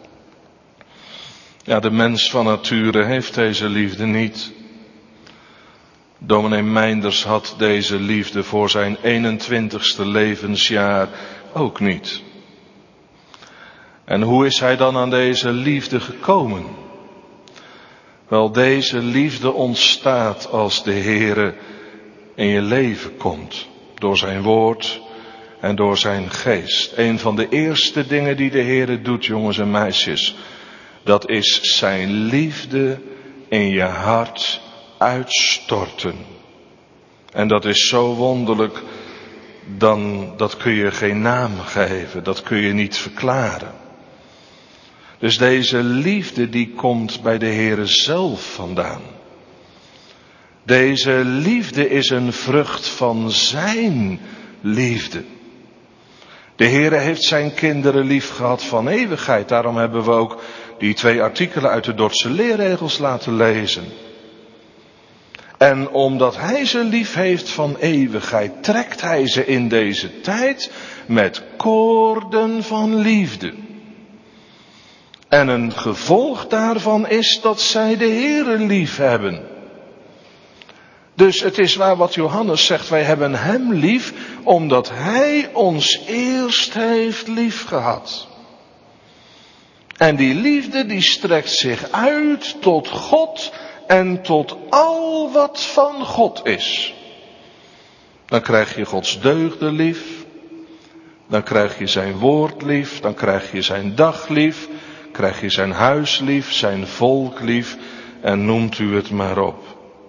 Ja, de mens van nature heeft deze liefde niet. Dominee Meinders had deze liefde voor zijn eenentwintigste levensjaar ook niet. En hoe is hij dan aan deze liefde gekomen? Wel, deze liefde ontstaat als de Heere in je leven komt. Door zijn woord en door zijn geest. Een van de eerste dingen die de Heere doet, jongens en meisjes, dat is zijn liefde in je hart uitstorten. En dat is zo wonderlijk, dan, dat kun je geen naam geven, dat kun je niet verklaren. Dus deze liefde die komt bij de Heere zelf vandaan. Deze liefde is een vrucht van zijn liefde. De Heere heeft zijn kinderen lief gehad van eeuwigheid. Daarom hebben we ook die twee artikelen uit de Dordtse leerregels laten lezen. En omdat hij ze lief heeft van eeuwigheid, trekt hij ze in deze tijd met koorden van liefde. En een gevolg daarvan is dat zij de Heere lief hebben. Dus het is waar wat Johannes zegt, wij hebben hem lief, omdat hij ons eerst heeft lief gehad. En die liefde die strekt zich uit tot God en tot al wat van God is. Dan krijg je Gods deugden lief, dan krijg je zijn woord lief, dan krijg je zijn dag lief, krijg je zijn huis lief, zijn volk lief en noemt u het maar op.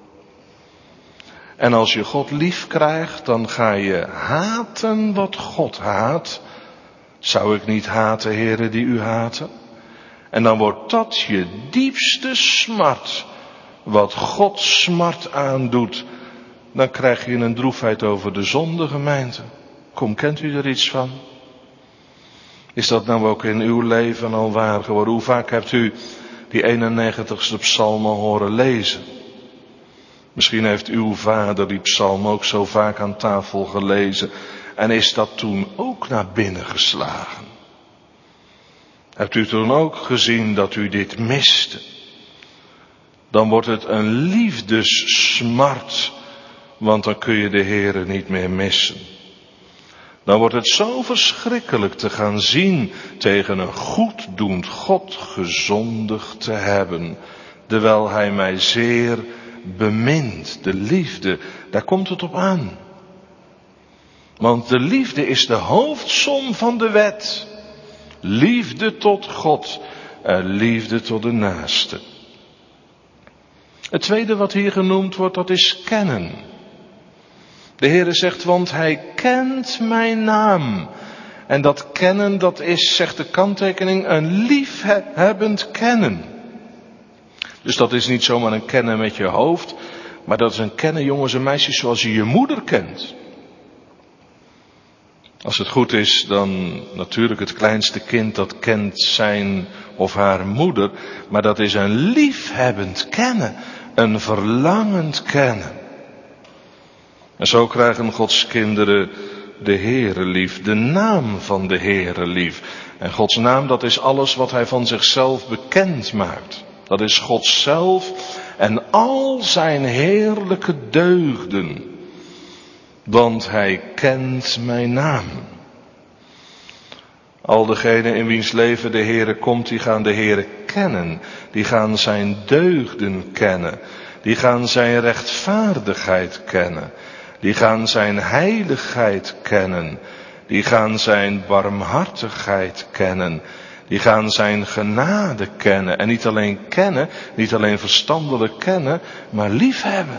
En als je God lief krijgt, dan ga je haten wat God haat. Zou ik niet haten, heren, die u haten? En dan wordt dat je diepste smart, wat God smart aandoet. Dan krijg je een droefheid over de zonde, gemeente. Kom, kent u er iets van? Is dat nou ook in uw leven al waar geworden? Hoe vaak hebt u die eenennegentigste psalm al horen lezen? Misschien heeft uw vader die psalm ook zo vaak aan tafel gelezen. En is dat toen ook naar binnen geslagen? Hebt u toen ook gezien dat u dit miste? Dan wordt het een liefdessmart, want dan kun je de Heere niet meer missen. Dan wordt het zo verschrikkelijk te gaan zien tegen een goeddoend God gezondigd te hebben, terwijl hij mij zeer bemint. De liefde, daar komt het op aan. Want de liefde is de hoofdsom van de wet. Liefde tot God en liefde tot de naaste. Het tweede wat hier genoemd wordt, dat is kennen. De Heere zegt, want hij kent mijn naam. En dat kennen, dat is, zegt de kanttekening, een liefhebbend kennen. Dus dat is niet zomaar een kennen met je hoofd, maar dat is een kennen, jongens en meisjes, zoals je je moeder kent. Als het goed is, dan natuurlijk het kleinste kind dat kent zijn of haar moeder, maar dat is een liefhebbend kennen, een verlangend kennen. En zo krijgen Gods kinderen de Heere lief, de naam van de Heere lief. En Gods naam, dat is alles wat hij van zichzelf bekend maakt. Dat is God zelf en al zijn heerlijke deugden. Want hij kent mijn naam. Al degenen in wiens leven de Heere komt, die gaan de Heere kennen. Die gaan zijn deugden kennen. Die gaan zijn rechtvaardigheid kennen. Die gaan zijn heiligheid kennen. Die gaan zijn barmhartigheid kennen. Die gaan zijn genade kennen. En niet alleen kennen, niet alleen verstandelijk kennen, maar liefhebben.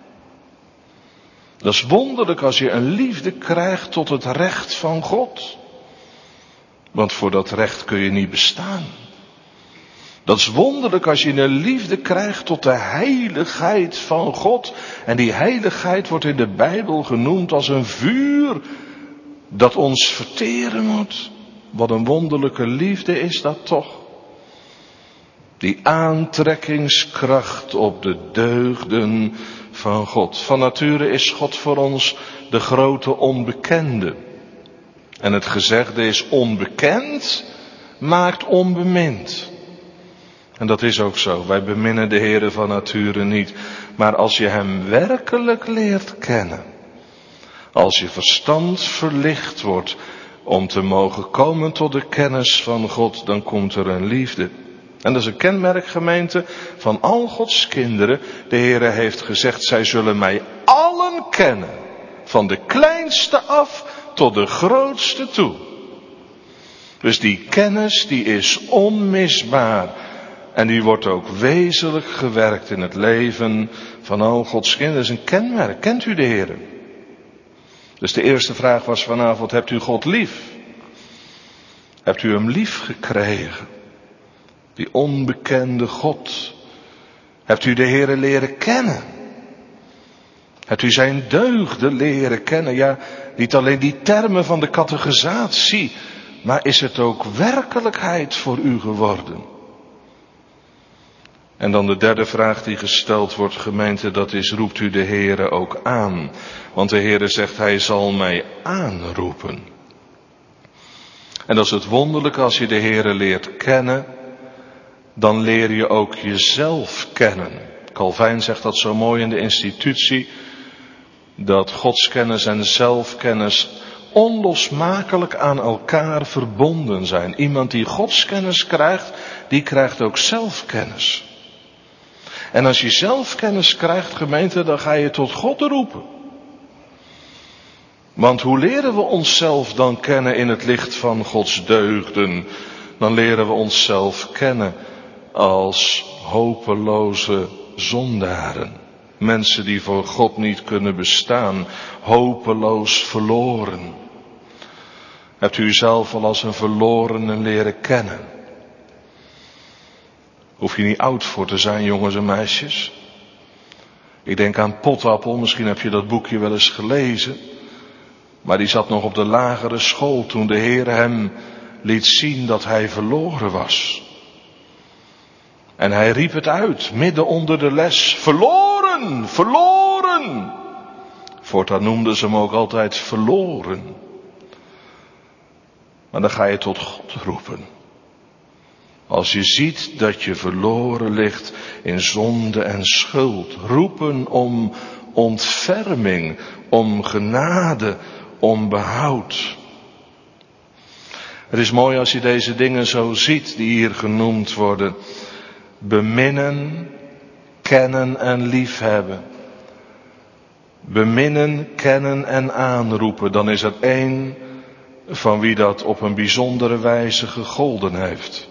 Dat is wonderlijk als je een liefde krijgt tot het recht van God. Want voor dat recht kun je niet bestaan. Dat is wonderlijk als je een liefde krijgt tot de heiligheid van God. En die heiligheid wordt in de Bijbel genoemd als een vuur dat ons verteren moet. Wat een wonderlijke liefde is dat toch. Die aantrekkingskracht op de deugden van God. Van nature is God voor ons de grote onbekende. En het gezegde is onbekend maakt onbemind. En dat is ook zo. Wij beminnen de Heere van nature niet. Maar als je hem werkelijk leert kennen. Als je verstand verlicht wordt om te mogen komen tot de kennis van God, dan komt er een liefde. En dat is een kenmerk, gemeente, van al Gods kinderen. De Heere heeft gezegd, zij zullen mij allen kennen. Van de kleinste af tot de grootste toe. Dus die kennis, die is onmisbaar. En die wordt ook wezenlijk gewerkt in het leven van al Gods kinderen. Dat is een kenmerk. Kent u de Heere? Dus de eerste vraag was vanavond, hebt u God lief? Hebt u hem lief gekregen? Die onbekende God. Hebt u de Heere leren kennen? Hebt u zijn deugden leren kennen? Ja, niet alleen die termen van de catechisatie, maar is het ook werkelijkheid voor u geworden? En dan de derde vraag die gesteld wordt, gemeente, dat is, roept u de Heere ook aan? Want de Heere zegt, hij zal mij aanroepen. En dat is het wonderlijke, als je de Heere leert kennen, dan leer je ook jezelf kennen. Calvijn zegt dat zo mooi in de institutie, dat godskennis en zelfkennis onlosmakelijk aan elkaar verbonden zijn. Iemand die godskennis krijgt, die krijgt ook zelfkennis. En als je zelfkennis krijgt, gemeente, dan ga je tot God roepen. Want hoe leren we onszelf dan kennen in het licht van Gods deugden? Dan leren we onszelf kennen als hopeloze zondaren. Mensen die voor God niet kunnen bestaan, hopeloos verloren. Hebt u uzelf al als een verlorene leren kennen? Hoef je niet oud voor te zijn, jongens en meisjes. Ik denk aan Potappel, misschien heb je dat boekje wel eens gelezen. Maar die zat nog op de lagere school toen de Heer hem liet zien dat hij verloren was. En hij riep het uit, midden onder de les, verloren, verloren. Voortaan noemden ze hem ook altijd verloren. Maar dan ga je tot God roepen. Als je ziet dat je verloren ligt in zonde en schuld. Roepen om ontferming, om genade, om behoud. Het is mooi als je deze dingen zo ziet die hier genoemd worden. Beminnen, kennen en liefhebben. Beminnen, kennen en aanroepen. Dan is er één van wie dat op een bijzondere wijze gegolden heeft.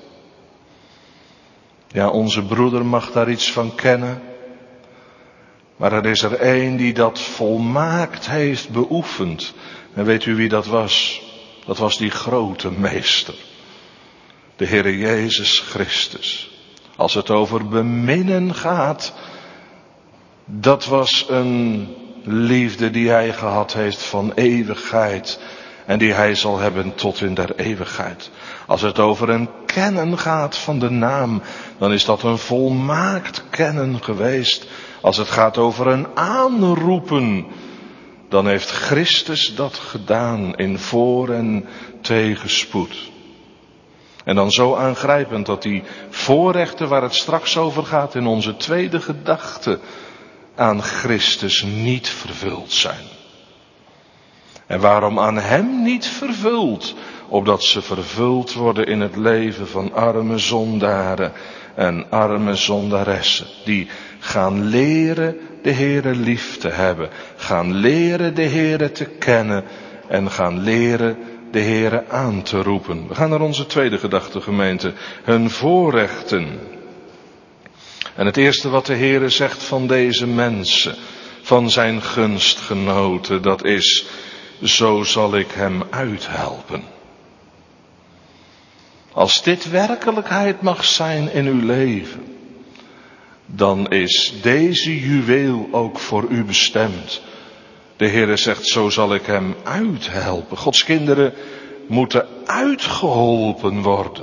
Ja, onze broeder mag daar iets van kennen. Maar er is er één die dat volmaakt heeft beoefend. En weet u wie dat was? Dat was die grote meester. De Heere Jezus Christus. Als het over beminnen gaat, dat was een liefde die hij gehad heeft van eeuwigheid. En die hij zal hebben tot in der eeuwigheid. Als het over een kennen gaat van de naam, dan is dat een volmaakt kennen geweest. Als het gaat over een aanroepen, dan heeft Christus dat gedaan in voor- en tegenspoed. En dan zo aangrijpend dat die voorrechten waar het straks over gaat in onze tweede gedachte aan Christus niet vervuld zijn. En waarom aan hem niet vervuld? Opdat ze vervuld worden in het leven van arme zondaren en arme zondaressen. Die gaan leren de Heere lief te hebben. Gaan leren de Heere te kennen. En gaan leren de Heere aan te roepen. We gaan naar onze tweede gedachte, gemeente. Hun voorrechten. En het eerste wat de Heere zegt van deze mensen, van zijn gunstgenoten, dat is: zo zal ik hem uithelpen. Als dit werkelijkheid mag zijn in uw leven, dan is deze juweel ook voor u bestemd. De Heere zegt, zo zal ik hem uithelpen. Gods kinderen moeten uitgeholpen worden.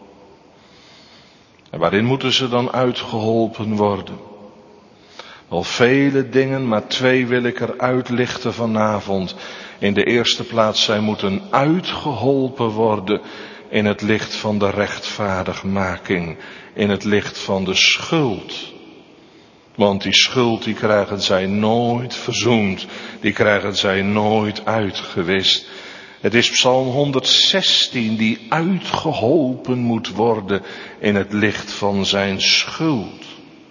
En waarin moeten ze dan uitgeholpen worden? Wel vele dingen, maar twee wil ik er uitlichten vanavond. In de eerste plaats, zij moeten uitgeholpen worden in het licht van de rechtvaardigmaking. In het licht van de schuld. Want die schuld, die krijgen zij nooit verzoend. Die krijgen zij nooit uitgewist. Het is Psalm honderdzestien die uitgeholpen moet worden in het licht van zijn schuld.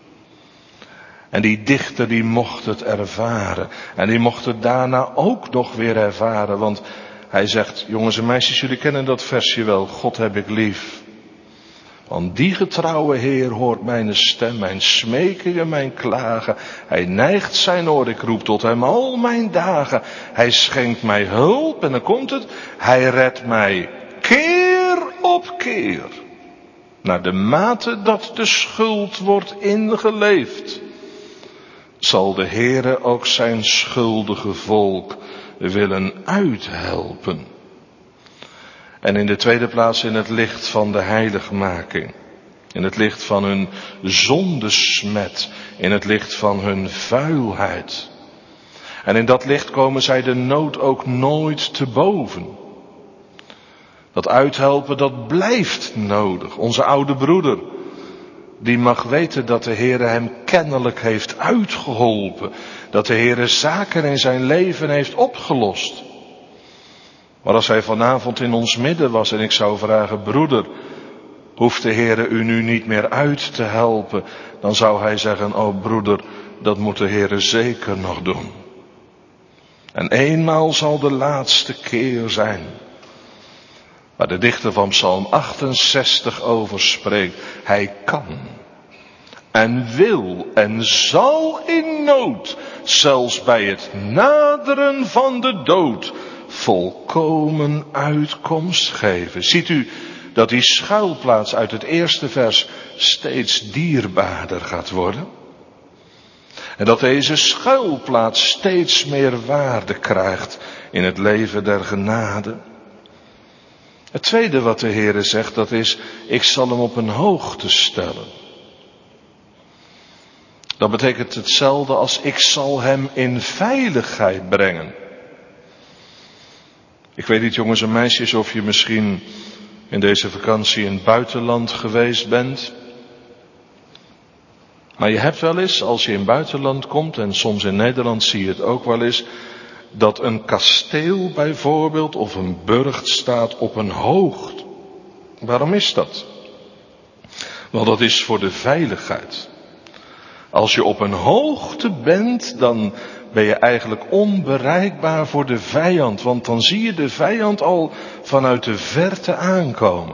En die dichter die mocht het ervaren. En die mocht het daarna ook nog weer ervaren. Want hij zegt, jongens en meisjes, jullie kennen dat versje wel. God heb ik lief. Want die getrouwe Heer hoort mijn stem, mijn smekingen, mijn klagen. Hij neigt zijn oor, ik roep tot hem al mijn dagen. Hij schenkt mij hulp en dan komt het. Hij redt mij keer op keer. Naar de mate dat de schuld wordt ingeleefd, zal de Heere ook zijn schuldige volk willen uithelpen. En in de tweede plaats in het licht van de heiligmaking. In het licht van hun zondesmet. In het licht van hun vuilheid. En in dat licht komen zij de nood ook nooit te boven. Dat uithelpen, dat blijft nodig. Onze oude broeder, die mag weten dat de Heere hem kennelijk heeft uitgeholpen. Dat de Heere zaken in zijn leven heeft opgelost. Maar als hij vanavond in ons midden was en ik zou vragen, broeder, hoeft de Heere u nu niet meer uit te helpen? Dan zou hij zeggen, oh broeder, dat moet de Heere zeker nog doen. En eenmaal zal de laatste keer zijn. Waar de dichter van Psalm achtenzestig over spreekt. Hij kan en wil en zal in nood, zelfs bij het naderen van de dood, volkomen uitkomst geven. Ziet u dat die schuilplaats uit het eerste vers steeds dierbaarder gaat worden? En dat deze schuilplaats steeds meer waarde krijgt in het leven der genade? Het tweede wat de Heere zegt, dat is, ik zal hem op een hoogte stellen. Dat betekent hetzelfde als ik zal hem in veiligheid brengen. Ik weet niet, jongens en meisjes, of je misschien in deze vakantie in het buitenland geweest bent. Maar je hebt wel eens, als je in het buitenland komt, en soms in Nederland zie je het ook wel eens, dat een kasteel bijvoorbeeld of een burcht staat op een hoogte. Waarom is dat? Wel, dat is voor de veiligheid. Als je op een hoogte bent, dan ben je eigenlijk onbereikbaar voor de vijand. Want dan zie je de vijand al vanuit de verte aankomen.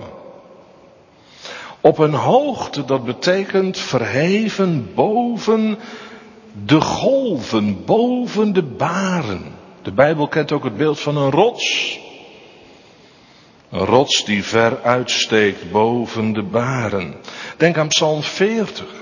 Op een hoogte, dat betekent verheven boven de golven, boven de baren. De Bijbel kent ook het beeld van een rots. Een rots die ver uitsteekt boven de baren. Denk aan Psalm veertig.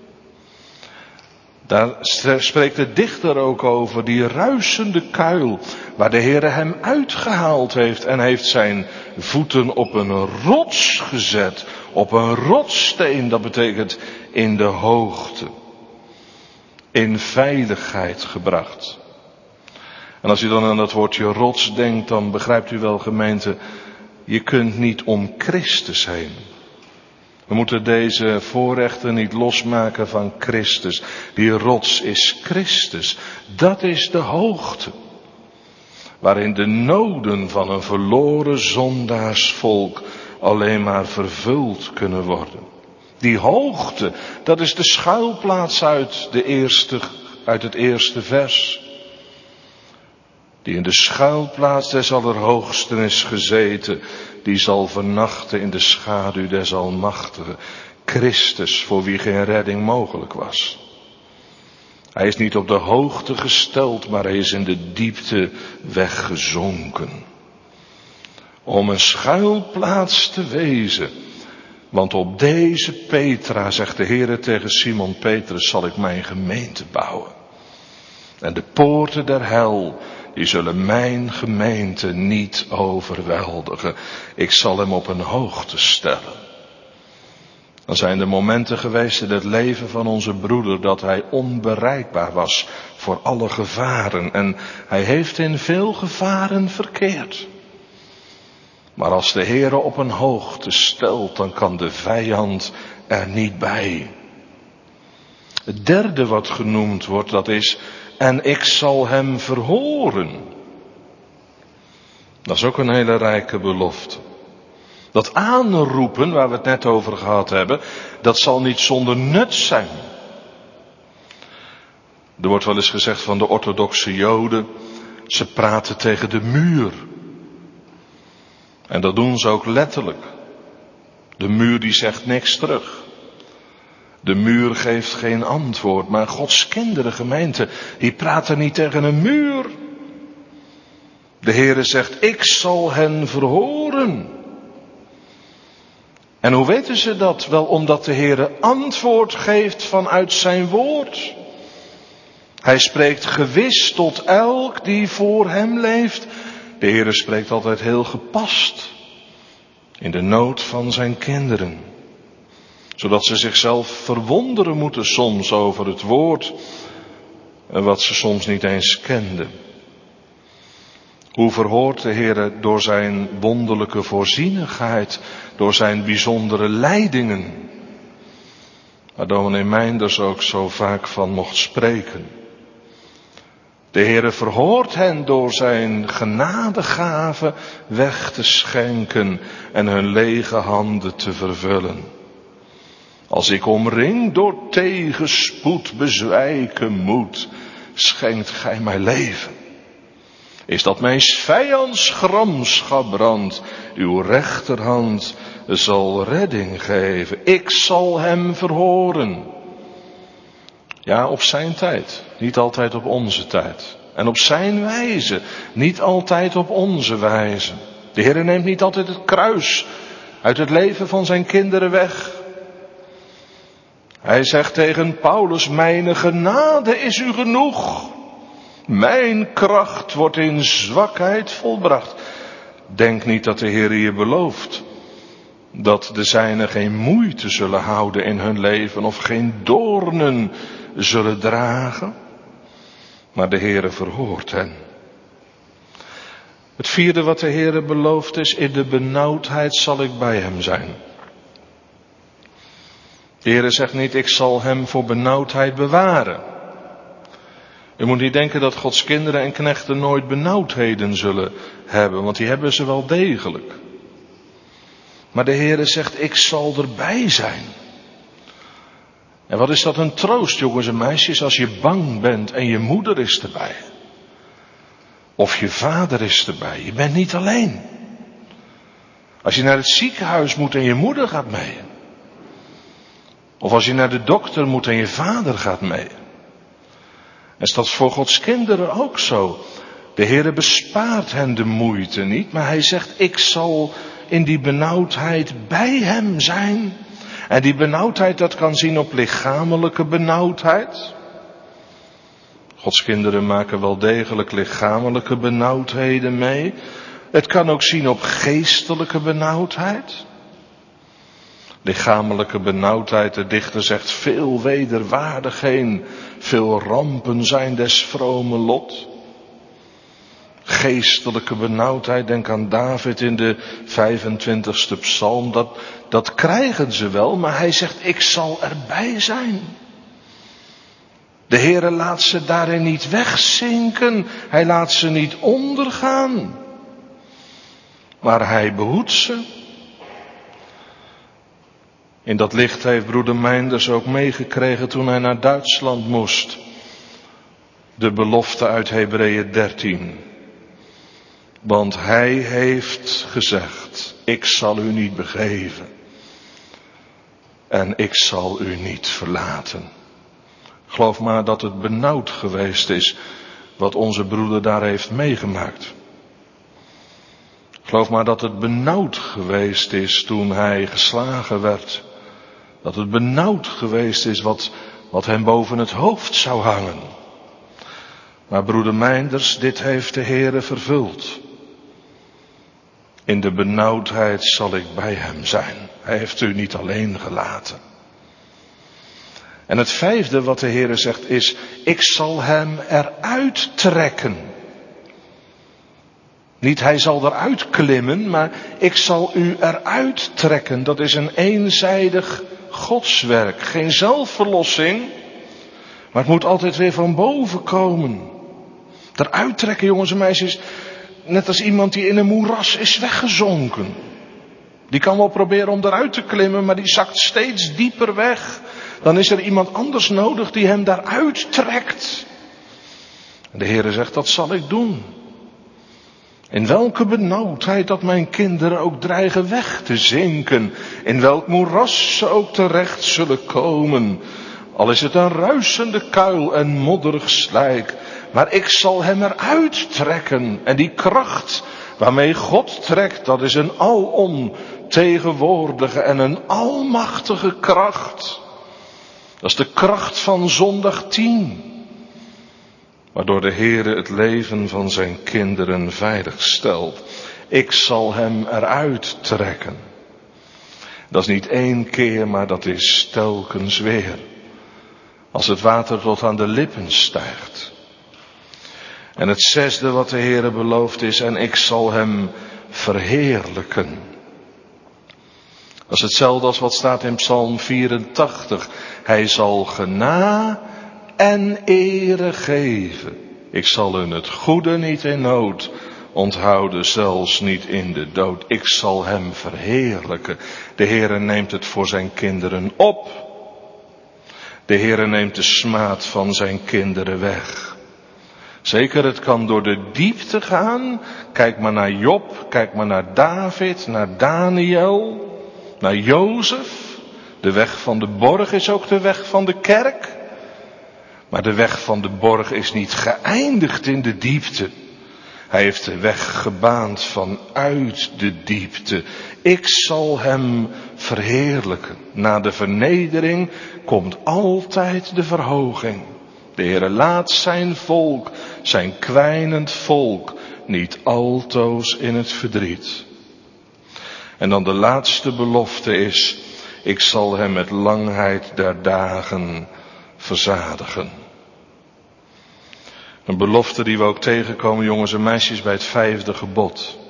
Daar spreekt de dichter ook over die ruisende kuil, waar de Heere hem uitgehaald heeft en heeft zijn voeten op een rots gezet, op een rotssteen, dat betekent in de hoogte, in veiligheid gebracht. En als u dan aan dat woordje rots denkt, dan begrijpt u wel, gemeente, je kunt niet om Christus heen. We moeten deze voorrechten niet losmaken van Christus. Die rots is Christus. Dat is de hoogte. Waarin de noden van een verloren zondaarsvolk alleen maar vervuld kunnen worden. Die hoogte, dat is de schuilplaats uit, de eerste, uit het eerste vers. Die in de schuilplaats des Allerhoogsten is gezeten, die zal vernachten in de schaduw des Almachtigen. Christus, voor wie geen redding mogelijk was. Hij is niet op de hoogte gesteld, maar hij is in de diepte weggezonken. Om een schuilplaats te wezen. Want op deze Petra, zegt de Heere tegen Simon Petrus, zal ik mijn gemeente bouwen. En de poorten der hel, die zullen mijn gemeente niet overweldigen. Ik zal hem op een hoogte stellen. Dan zijn er momenten geweest in het leven van onze broeder dat hij onbereikbaar was voor alle gevaren. En hij heeft in veel gevaren verkeerd. Maar als de Heere op een hoogte stelt, dan kan de vijand er niet bij. Het derde wat genoemd wordt, dat is, en ik zal hem verhoren. Dat is ook een hele rijke belofte. Dat aanroepen, waar we het net over gehad hebben, dat zal niet zonder nut zijn. Er wordt wel eens gezegd van de orthodoxe Joden, ze praten tegen de muur. En dat doen ze ook letterlijk. De muur die zegt niks terug. De muur geeft geen antwoord, maar Gods kinderen, gemeente, die praten niet tegen een muur. De Heere zegt, ik zal hen verhoren. En hoe weten ze dat? Wel omdat de Heere antwoord geeft vanuit zijn woord. Hij spreekt gewis tot elk die voor hem leeft. De Heere spreekt altijd heel gepast. In de nood van zijn kinderen. Zodat ze zichzelf verwonderen moeten soms over het woord. Wat ze soms niet eens kenden. Hoe verhoort de Heere door zijn wonderlijke voorzienigheid, door zijn bijzondere leidingen, waar dominee Meinders ook zo vaak van mocht spreken. De Heere verhoort hen door zijn genadegave weg te schenken en hun lege handen te vervullen. Als ik omring door tegenspoed bezwijken moet, schenkt gij mij leven. Is dat mijn vijands gramschap brandt, uw rechterhand zal redding geven. Ik zal hem verhoren. Ja, op zijn tijd, niet altijd op onze tijd. En op zijn wijze, niet altijd op onze wijze. De Heer neemt niet altijd het kruis uit het leven van zijn kinderen weg. Hij zegt tegen Paulus, mijn genade is u genoeg. Mijn kracht wordt in zwakheid volbracht. Denk niet dat de Heer je belooft dat de zijnen geen moeite zullen houden in hun leven of geen doornen zullen dragen. Maar de Heer verhoort hen. Het vierde wat de Heer belooft is, in de benauwdheid zal ik bij hem zijn. De Heer zegt niet, ik zal hem voor benauwdheid bewaren. U moet niet denken dat Gods kinderen en knechten nooit benauwdheden zullen hebben, want die hebben ze wel degelijk. Maar de Heere zegt, ik zal erbij zijn. En wat is dat een troost, jongens en meisjes, als je bang bent en je moeder is erbij. Of je vader is erbij, je bent niet alleen. Als je naar het ziekenhuis moet en je moeder gaat mee. Of als je naar de dokter moet en je vader gaat mee. En is dat voor Gods kinderen ook zo? De Heere bespaart hen de moeite niet, maar hij zegt, ik zal in die benauwdheid bij hem zijn. En die benauwdheid, dat kan zien op lichamelijke benauwdheid. Gods kinderen maken wel degelijk lichamelijke benauwdheden mee. Het kan ook zien op geestelijke benauwdheid. Lichamelijke benauwdheid, de dichter zegt, veel wederwaardigheden, veel rampen zijn des vrome lot. Geestelijke benauwdheid, denk aan David in de vijfentwintigste psalm, dat, dat krijgen ze wel, maar hij zegt, ik zal erbij zijn. De Heere laat ze daarin niet wegzinken, hij laat ze niet ondergaan, maar hij behoedt ze. In dat licht heeft broeder Meinders ook meegekregen toen hij naar Duitsland moest. De belofte uit Hebreeën dertien. Want hij heeft gezegd, ik zal u niet begeven. En ik zal u niet verlaten. Geloof maar dat het benauwd geweest is wat onze broeder daar heeft meegemaakt. Geloof maar dat het benauwd geweest is toen hij geslagen werd. Dat het benauwd geweest is wat, wat hem boven het hoofd zou hangen. Maar broeder Meinders, dit heeft de Heere vervuld. In de benauwdheid zal ik bij hem zijn. Hij heeft u niet alleen gelaten. En het vijfde wat de Heere zegt is, ik zal hem eruit trekken. Niet hij zal eruit klimmen, maar ik zal u eruit trekken. Dat is een eenzijdig godswerk. Geen zelfverlossing, maar het moet altijd weer van boven komen. Eruit trekken, jongens en meisjes, net als iemand die in een moeras is weggezonken. Die kan wel proberen om eruit te klimmen, maar die zakt steeds dieper weg. Dan is er iemand anders nodig die hem daaruit trekt. En de Heere zegt, dat zal ik doen. In welke benauwdheid dat mijn kinderen ook dreigen weg te zinken. In welk moeras ze ook terecht zullen komen. Al is het een ruisende kuil en modderig slijk. Maar ik zal hem eruit trekken. En die kracht waarmee God trekt, dat is een alomtegenwoordige en een almachtige kracht. Dat is de kracht van zondag tien. Waardoor de Heere het leven van zijn kinderen veilig stelt. Ik zal hem eruit trekken. Dat is niet één keer, maar dat is telkens weer. Als het water tot aan de lippen stijgt. En het zesde wat de Heere belooft is, en ik zal hem verheerlijken. Dat is hetzelfde als wat staat in Psalm vierentachtig. Hij zal gena en ere geven. Ik zal hun het goede niet in nood onthouden, zelfs niet in de dood. Ik zal hem verheerlijken. De Heere neemt het voor zijn kinderen op. De Heere neemt de smaad van zijn kinderen weg. Zeker, het kan door de diepte gaan. Kijk maar naar Job, kijk maar naar David, naar Daniel, naar Jozef. De weg van de borg is ook de weg van de kerk. Maar de weg van de borg is niet geëindigd in de diepte. Hij heeft de weg gebaand vanuit de diepte. Ik zal hem verheerlijken. Na de vernedering komt altijd de verhoging. De Heere laat zijn volk, zijn kwijnend volk, niet altoos in het verdriet. En dan de laatste belofte is, ik zal hem met langheid der dagen verzadigen. Een belofte die we ook tegenkomen, jongens en meisjes, bij het vijfde gebod.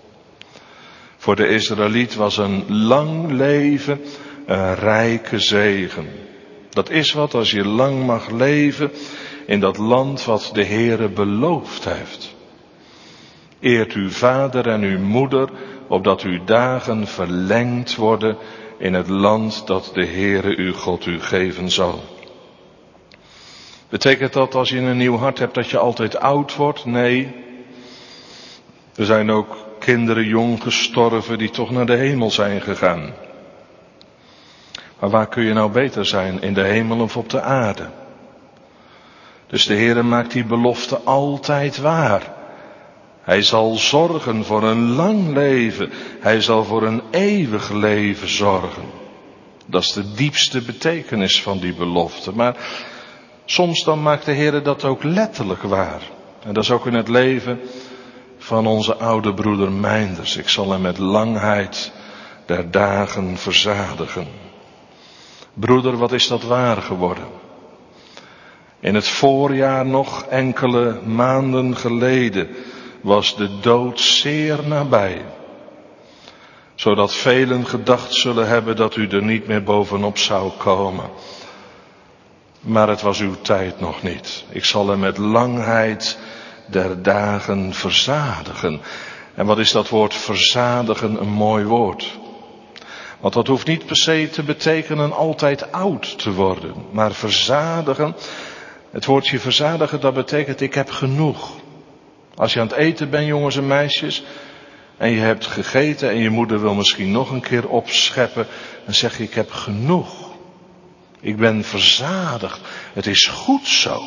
Voor de Israëliet was een lang leven een rijke zegen. Dat is wat als je lang mag leven in dat land wat de Heere beloofd heeft. Eert uw vader en uw moeder, opdat uw dagen verlengd worden in het land dat de Heere uw God u geven zal. Betekent dat als je een nieuw hart hebt dat je altijd oud wordt? Nee. Er zijn ook kinderen jong gestorven die toch naar de hemel zijn gegaan. Maar waar kun je nou beter zijn? In de hemel of op de aarde? Dus de Heere maakt die belofte altijd waar. Hij zal zorgen voor een lang leven. Hij zal voor een eeuwig leven zorgen. Dat is de diepste betekenis van die belofte. Maar soms dan maakt de Heere dat ook letterlijk waar. En dat is ook in het leven van onze oude broeder Meinders. Ik zal hem met langheid der dagen verzadigen. Broeder, wat is dat waar geworden? In het voorjaar nog enkele maanden geleden was de dood zeer nabij. Zodat velen gedacht zullen hebben dat u er niet meer bovenop zou komen. Maar het was uw tijd nog niet. Ik zal hem met langheid der dagen verzadigen. En wat is dat woord verzadigen een mooi woord. Want dat hoeft niet per se te betekenen altijd oud te worden. Maar verzadigen, het woordje verzadigen, dat betekent ik heb genoeg. Als je aan het eten bent, jongens en meisjes, en je hebt gegeten en je moeder wil misschien nog een keer opscheppen, dan zeg je ik heb genoeg. Ik ben verzadigd. Het is goed zo.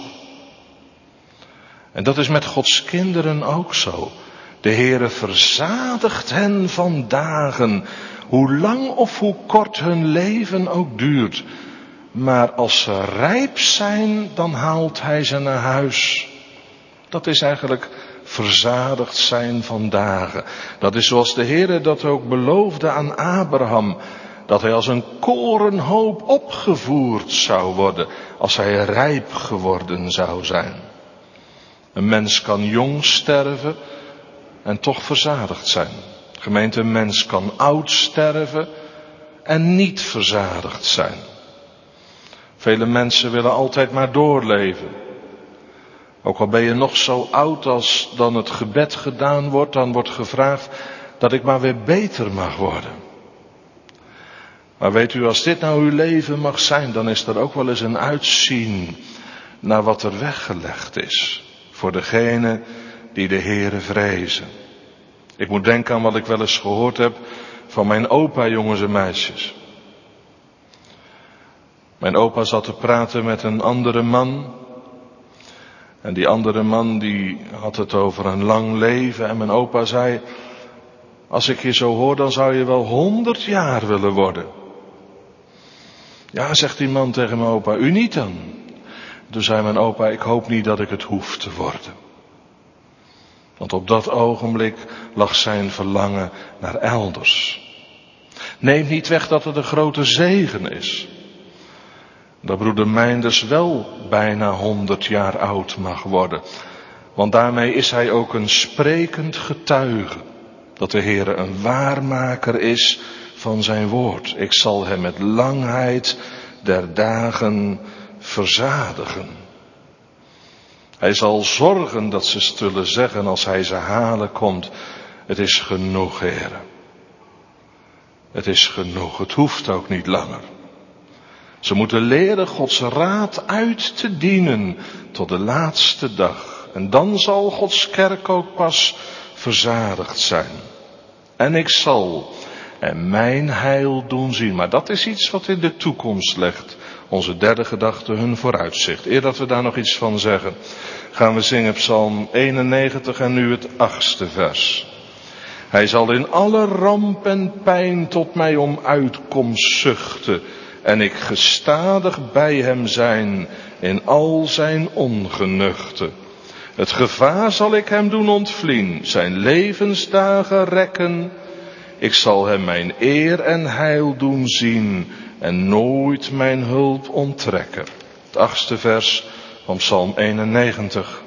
En dat is met Gods kinderen ook zo. De Heere verzadigt hen van dagen, hoe lang of hoe kort hun leven ook duurt. Maar als ze rijp zijn, dan haalt Hij ze naar huis. Dat is eigenlijk verzadigd zijn van dagen. Dat is zoals de Heere dat ook beloofde aan Abraham. Dat hij als een korenhoop opgevoerd zou worden als hij rijp geworden zou zijn. Een mens kan jong sterven en toch verzadigd zijn. Gemeente, een mens kan oud sterven en niet verzadigd zijn. Vele mensen willen altijd maar doorleven. Ook al ben je nog zo oud als dan het gebed gedaan wordt, dan wordt gevraagd dat ik maar weer beter mag worden. Maar weet u, als dit nou uw leven mag zijn, dan is er ook wel eens een uitzien naar wat er weggelegd is voor degene die de Heere vrezen. Ik moet denken aan wat ik wel eens gehoord heb van mijn opa, jongens en meisjes. Mijn opa zat te praten met een andere man. En die andere man die had het over een lang leven. En mijn opa zei, als ik je zo hoor, dan zou je wel honderd jaar willen worden. Ja, zegt die man tegen mijn opa, u niet dan? Toen zei mijn opa, ik hoop niet dat ik het hoef te worden. Want op dat ogenblik lag zijn verlangen naar elders. Neemt niet weg dat het een grote zegen is. Dat broeder Meinders wel bijna honderd jaar oud mag worden. Want daarmee is hij ook een sprekend getuige. Dat de Heere een waarmaker is van zijn woord. Ik zal hem met langheid der dagen verzadigen. Hij zal zorgen dat ze zullen zeggen als hij ze halen komt. Het is genoeg, Heere. Het is genoeg. Het hoeft ook niet langer. Ze moeten leren Gods raad uit te dienen tot de laatste dag. En dan zal Gods kerk ook pas verzadigd zijn. En ik zal en mijn heil doen zien. Maar dat is iets wat in de toekomst legt. Onze derde gedachte, hun vooruitzicht. Eer dat we daar nog iets van zeggen, gaan we zingen Psalm eenennegentig en nu het achtste vers. Hij zal in alle ramp en pijn tot mij om uitkomst zuchten. En ik gestadig bij hem zijn in al zijn ongenuchten. Het gevaar zal ik hem doen ontvlien, zijn levensdagen rekken. Ik zal hem mijn eer en heil doen zien en nooit mijn hulp onttrekken. Het achtste vers van Psalm eenennegentig.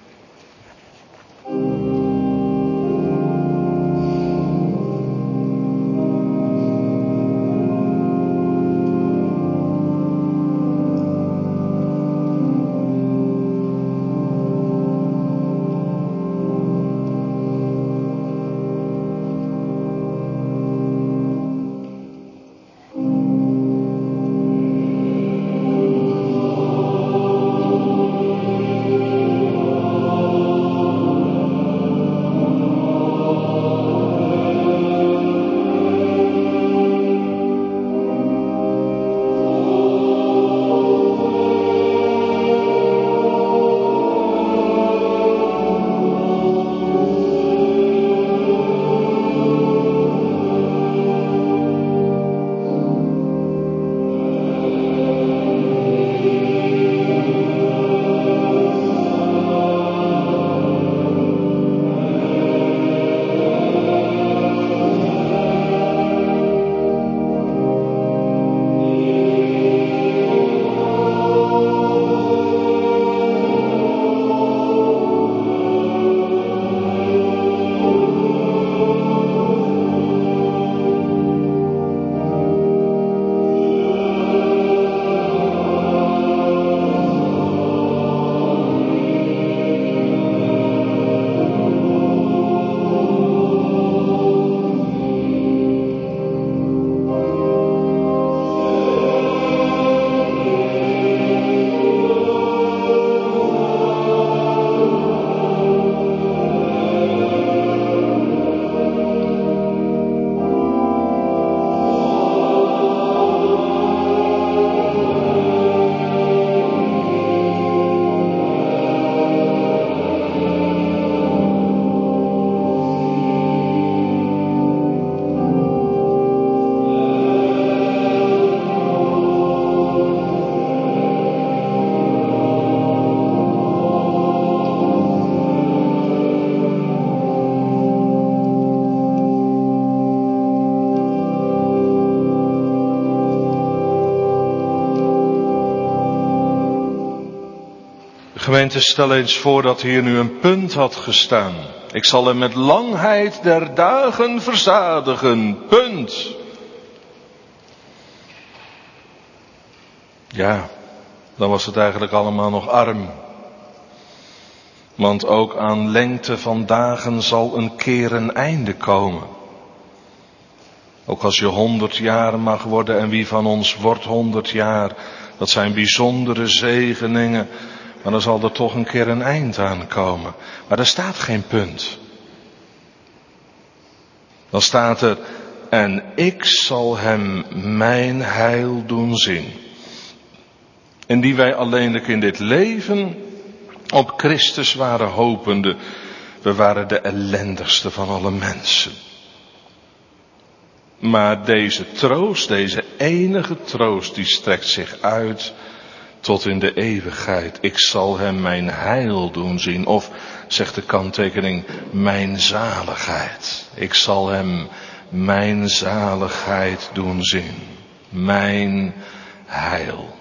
Gemeente, stel eens voor dat hier nu een punt had gestaan. Ik zal hem met langheid der dagen verzadigen. Punt. Ja, dan was het eigenlijk allemaal nog arm. Want ook aan lengte van dagen zal een keer een einde komen. Ook als je honderd jaar mag worden, en wie van ons wordt honderd jaar, dat zijn bijzondere zegeningen, maar dan zal er toch een keer een eind aankomen. Maar er staat geen punt. Dan staat er, en ik zal hem mijn heil doen zien. En die wij alleenlijk in dit leven op Christus waren hopende. We waren de ellendigste van alle mensen. Maar deze troost, deze enige troost, die strekt zich uit tot in de eeuwigheid. Ik zal hem mijn heil doen zien. Of, zegt de kanttekening, mijn zaligheid. Ik zal hem mijn zaligheid doen zien. Mijn heil.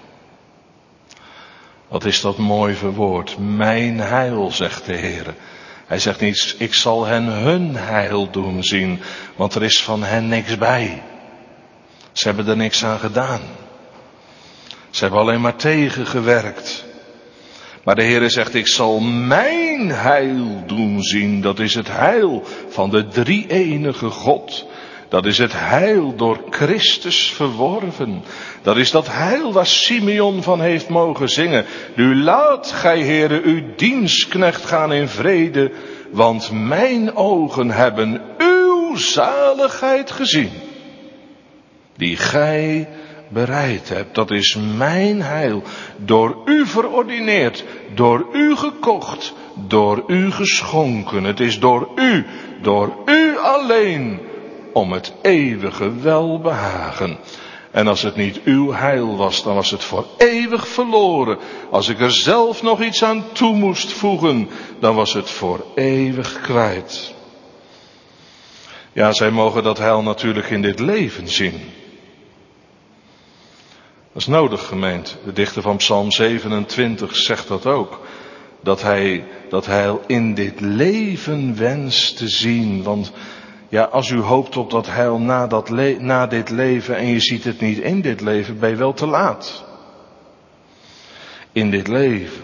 Wat is dat mooi verwoord. Mijn heil, zegt de Heer. Hij zegt niet, ik zal hen hun heil doen zien, want er is van hen niks bij. Ze hebben er niks aan gedaan. Ze hebben alleen maar tegengewerkt. Maar de Heer zegt, ik zal mijn heil doen zien. Dat is het heil van de drie-enige God. Dat is het heil door Christus verworven. Dat is dat heil waar Simeon van heeft mogen zingen. Nu laat gij, Heere, uw dienstknecht gaan in vrede, want mijn ogen hebben uw zaligheid gezien, die gij bereid hebt. Dat is mijn heil, door u verordineerd, door u gekocht, door u geschonken. Het is door u, door u alleen, om het eeuwige welbehagen. En als het niet uw heil was, dan was het voor eeuwig verloren. Als ik er zelf nog iets aan toe moest voegen, dan was het voor eeuwig kwijt. Ja, zij mogen dat heil natuurlijk in dit leven zien. Dat is nodig, gemeente. De dichter van Psalm zevenentwintig zegt dat ook. Dat hij dat heil in dit leven wenst te zien. Want ja, als u hoopt op dat heil na, dat le- na dit leven en je ziet het niet in dit leven, ben je wel te laat. In dit leven.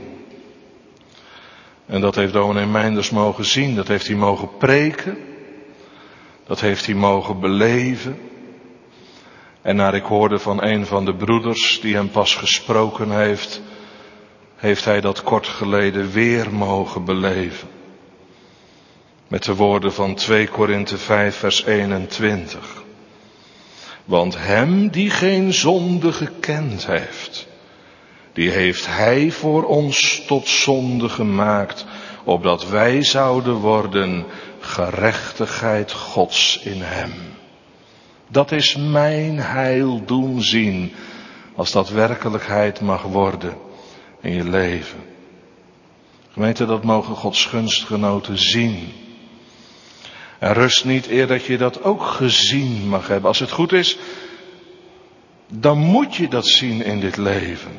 En dat heeft dominee Meinders mogen zien, dat heeft hij mogen preken. Dat heeft hij mogen beleven. En naar ik hoorde van een van de broeders die hem pas gesproken heeft, heeft hij dat kort geleden weer mogen beleven. Met de woorden van twee Korinthe vijf vers eenentwintig. Want hem die geen zonde gekend heeft, die heeft hij voor ons tot zonde gemaakt, opdat wij zouden worden gerechtigheid Gods in hem. Dat is mijn heil doen zien, als dat werkelijkheid mag worden in je leven. Gemeente, dat mogen Gods gunstgenoten zien. En rust niet eer dat je dat ook gezien mag hebben. Als het goed is, dan moet je dat zien in dit leven.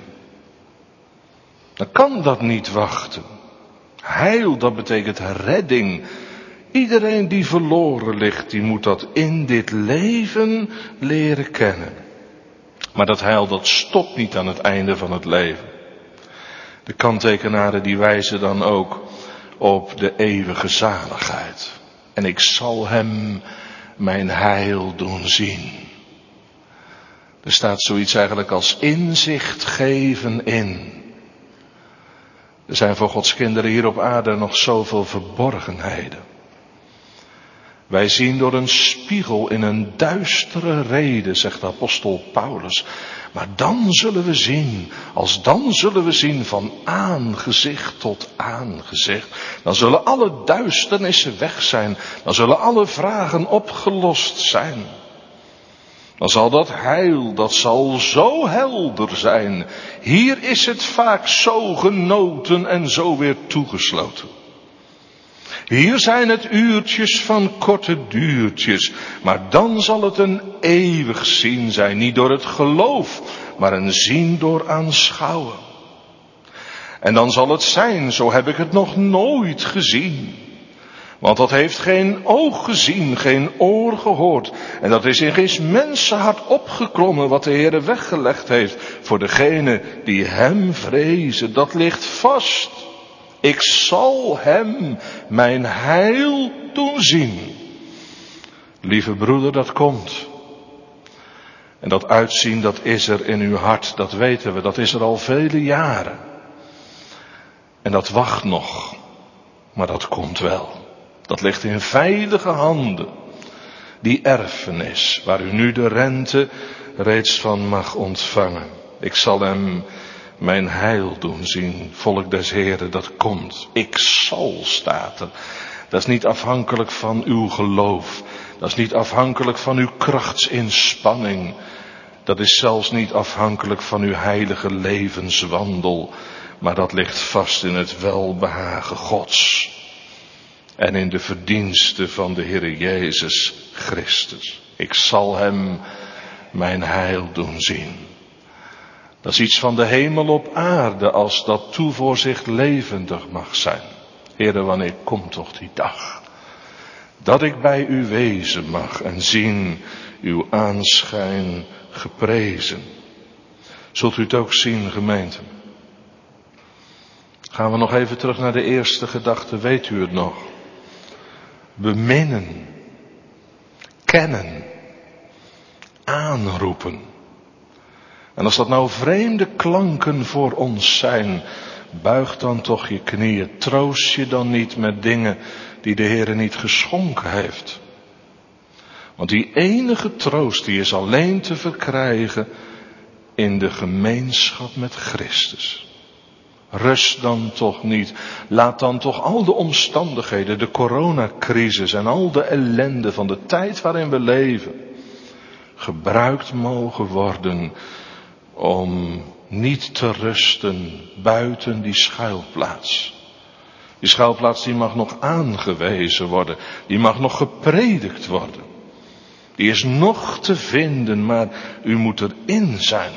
Dan kan dat niet wachten. Heil, dat betekent redding. Iedereen die verloren ligt, die moet dat in dit leven leren kennen. Maar dat heil, dat stopt niet aan het einde van het leven. De kanttekenaren die wijzen dan ook op de eeuwige zaligheid. En ik zal hem mijn heil doen zien. Er staat zoiets eigenlijk als inzicht geven in. Er zijn voor Gods kinderen hier op aarde nog zoveel verborgenheden. Wij zien door een spiegel in een duistere rede, zegt de apostel Paulus. Maar dan zullen we zien, als dan zullen we zien van aangezicht tot aangezicht. Dan zullen alle duisternissen weg zijn. Dan zullen alle vragen opgelost zijn. Dan zal dat heil, dat zal zo helder zijn. Hier is het vaak zo genoten en zo weer toegesloten. Hier zijn het uurtjes van korte duurtjes, maar dan zal het een eeuwig zien zijn, niet door het geloof, maar een zien door aanschouwen. En dan zal het zijn, zo heb ik het nog nooit gezien. Want dat heeft geen oog gezien, geen oor gehoord. En dat is in geen mensenhart opgeklommen wat de Heer weggelegd heeft voor degenen die hem vrezen. Dat ligt vast. Ik zal hem mijn heil doen zien. Lieve broeder, dat komt. En dat uitzien, dat is er in uw hart, dat weten we, dat is er al vele jaren. En dat wacht nog, maar dat komt wel. Dat ligt in veilige handen. Die erfenis, waar u nu de rente reeds van mag ontvangen. Ik zal hem mijn heil doen zien, volk des Heren, dat komt. Ik zal, staat er. Dat is niet afhankelijk van uw geloof. Dat is niet afhankelijk van uw krachtsinspanning. Dat is zelfs niet afhankelijk van uw heilige levenswandel. Maar dat ligt vast in het welbehagen Gods. En in de verdiensten van de Heere Jezus Christus. Ik zal hem mijn heil doen zien. Dat is iets van de hemel op aarde, als dat toevoorzicht levendig mag zijn. Heere, wanneer komt toch die dag? Dat ik bij u wezen mag en zien uw aanschijn geprezen. Zult u het ook zien, gemeente? Gaan we nog even terug naar de eerste gedachte, weet u het nog? Beminnen, kennen, aanroepen. En als dat nou vreemde klanken voor ons zijn, buig dan toch je knieën, troost je dan niet met dingen die de Heere niet geschonken heeft. Want die enige troost die is alleen te verkrijgen in de gemeenschap met Christus. Rust dan toch niet. Laat dan toch al de omstandigheden, de coronacrisis en al de ellende van de tijd waarin we leven, gebruikt mogen worden om niet te rusten buiten die schuilplaats. Die schuilplaats die mag nog aangewezen worden. Die mag nog gepredikt worden. Die is nog te vinden, maar u moet erin zijn.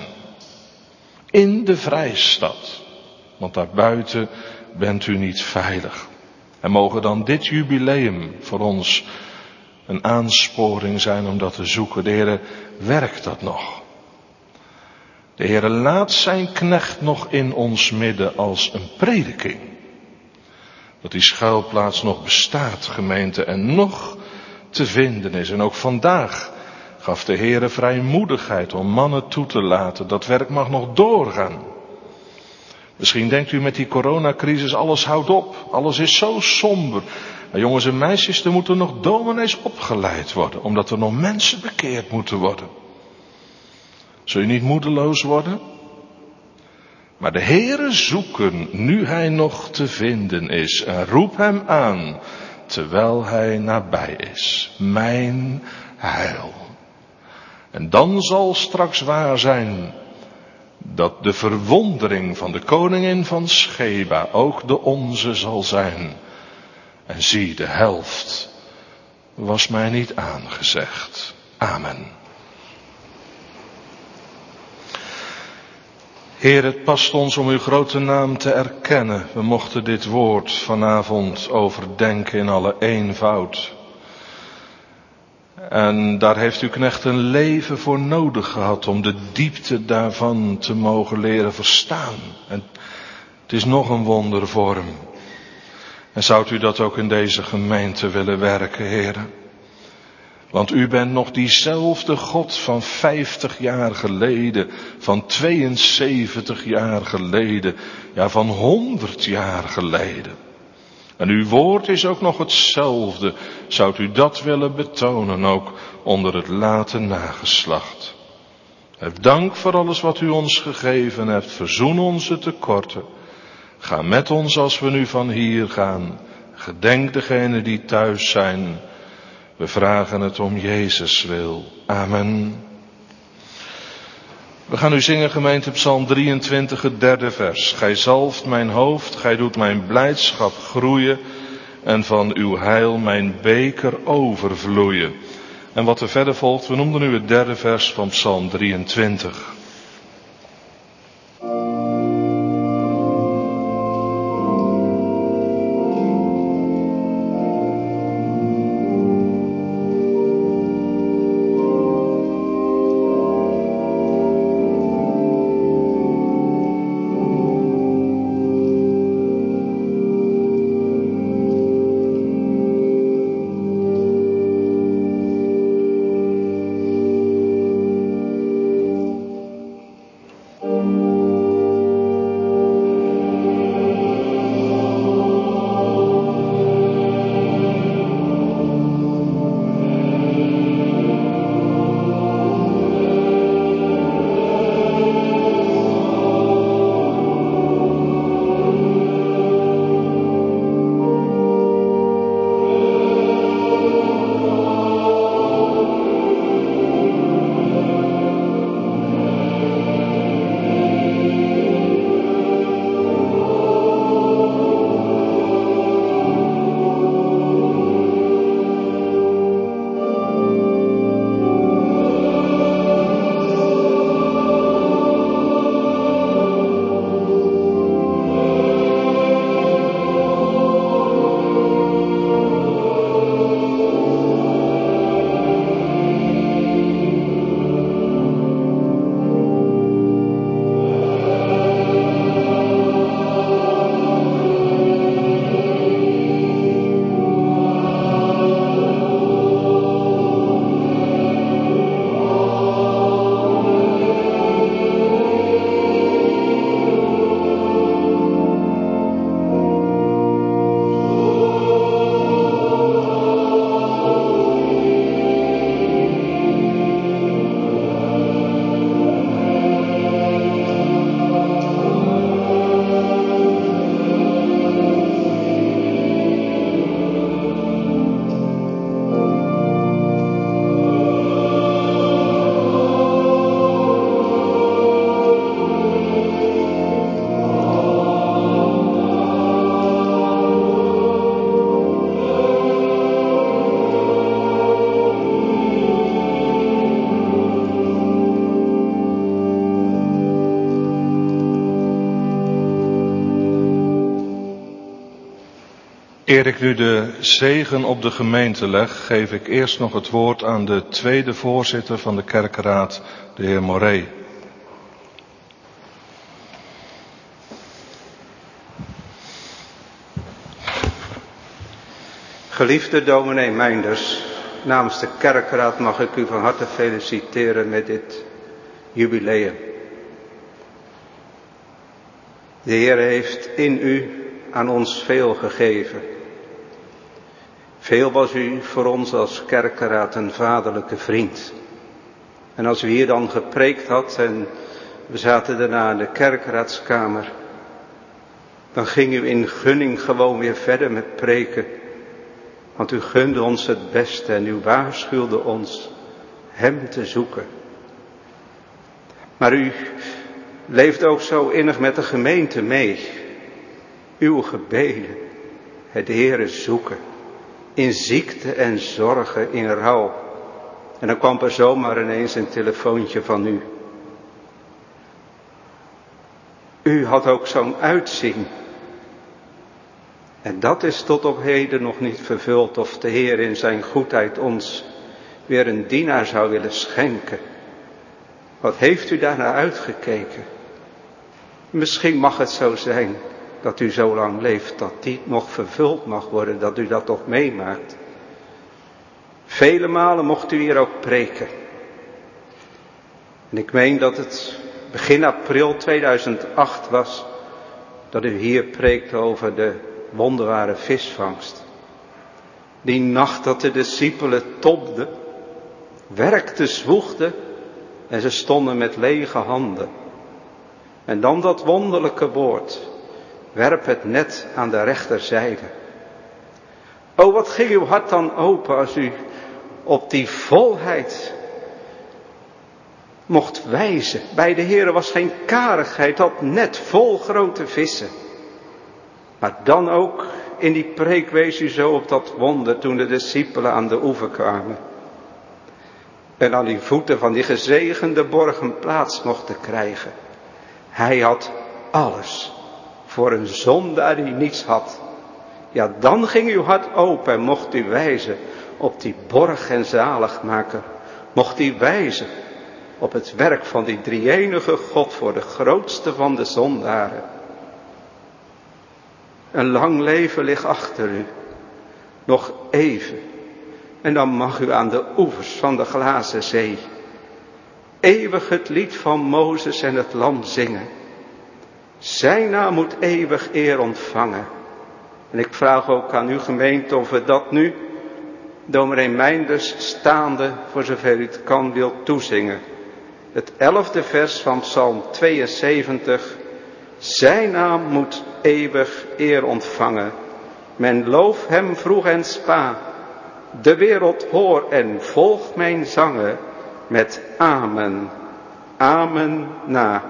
In de vrijstad. Want daarbuiten bent u niet veilig. En mogen dan dit jubileum voor ons een aansporing zijn om dat te zoeken. De Heere werkt dat nog. De Heere laat zijn knecht nog in ons midden als een prediking. Dat die schuilplaats nog bestaat, gemeente, en nog te vinden is. En ook vandaag gaf de Heere vrijmoedigheid om mannen toe te laten. Dat werk mag nog doorgaan. Misschien denkt u met die coronacrisis, alles houdt op. Alles is zo somber. Maar jongens en meisjes, er moeten nog dominees opgeleid worden. Omdat er nog mensen bekeerd moeten worden. Zul je niet moedeloos worden? Maar de Heere zoeken, nu hij nog te vinden is. En roep hem aan, terwijl hij nabij is. Mijn heil. En dan zal straks waar zijn dat de verwondering van de koningin van Sheba ook de onze zal zijn. En zie, de helft was mij niet aangezegd. Amen. Heer, het past ons om uw grote naam te erkennen. We mochten dit woord vanavond overdenken in alle eenvoud. En daar heeft uw knecht een leven voor nodig gehad om de diepte daarvan te mogen leren verstaan. En het is nog een wonder voor hem. En zou u dat ook in deze gemeente willen werken, heren? Want u bent nog diezelfde God van vijftig jaar geleden, van tweeënzeventig jaar geleden, ja van honderd jaar geleden. En uw woord is ook nog hetzelfde. Zou u dat willen betonen, ook onder het late nageslacht. Heb dank voor alles wat u ons gegeven hebt. Verzoen onze tekorten. Ga met ons als we nu van hier gaan. Gedenk degenen die thuis zijn. We vragen het om Jezus wil. Amen. We gaan nu zingen, gemeente, Psalm drieëntwintig, het derde vers. Gij zalft mijn hoofd, gij doet mijn blijdschap groeien en van uw heil mijn beker overvloeien. En wat er verder volgt, we noemden nu het derde vers van Psalm drieëntwintig. Eer ik nu de zegen op de gemeente leg, geef ik eerst nog het woord aan de tweede voorzitter van de kerkenraad, de heer Moré. Geliefde dominee Meinders, namens de kerkenraad mag ik u van harte feliciteren met dit jubileum. De Heer heeft in u aan ons veel gegeven. Veel was u voor ons als kerkenraad een vaderlijke vriend. En als u hier dan gepreekt had en we zaten daarna in de kerkenraadskamer, dan ging u in gunning gewoon weer verder met preken. Want u gunde ons het beste en u waarschuwde ons hem te zoeken. Maar u leeft ook zo innig met de gemeente mee. Uw gebeden, het Heere zoeken, in ziekte en zorgen, in rouw. En dan kwam er zomaar ineens een telefoontje van u. U had ook zo'n uitzien. En dat is tot op heden nog niet vervuld, of de Heer in zijn goedheid ons weer een dienaar zou willen schenken. Wat heeft u daarnaar uitgekeken? Misschien mag het zo zijn dat u zo lang leeft, dat die nog vervuld mag worden, dat u dat toch meemaakt. Vele malen mocht u hier ook preken. En ik meen dat het begin april tweeduizend acht was, dat u hier preekte over de wonderbare visvangst. Die nacht dat de discipelen tobden, werkten, zwoegden en ze stonden met lege handen. En dan dat wonderlijke woord, werp het net aan de rechterzijde. O, wat ging uw hart dan open als u op die volheid mocht wijzen. Bij de Heere was geen karigheid, dat net vol grote vissen. Maar dan ook in die preek wees u zo op dat wonder toen de discipelen aan de oever kwamen. En aan die voeten van die gezegende borgen plaats mochten krijgen. Hij had alles voor een zondaar die niets had. Ja, dan ging uw hart open en mocht u wijzen op die borg en zaligmaker. Mocht u wijzen op het werk van die drie-enige God voor de grootste van de zondaren. Een lang leven ligt achter u. Nog even. En dan mag u aan de oevers van de glazen zee eeuwig het lied van Mozes en het lam zingen. Zijn naam moet eeuwig eer ontvangen. En ik vraag ook aan uw gemeente of we dat nu, dominee Meinders staande, voor zover u het kan, wilt toezingen. Het elfde vers van Psalm tweeënzeventig. Zijn naam moet eeuwig eer ontvangen. Men loof hem vroeg en spa. De wereld hoor en volg mijn zangen met amen. Amen na.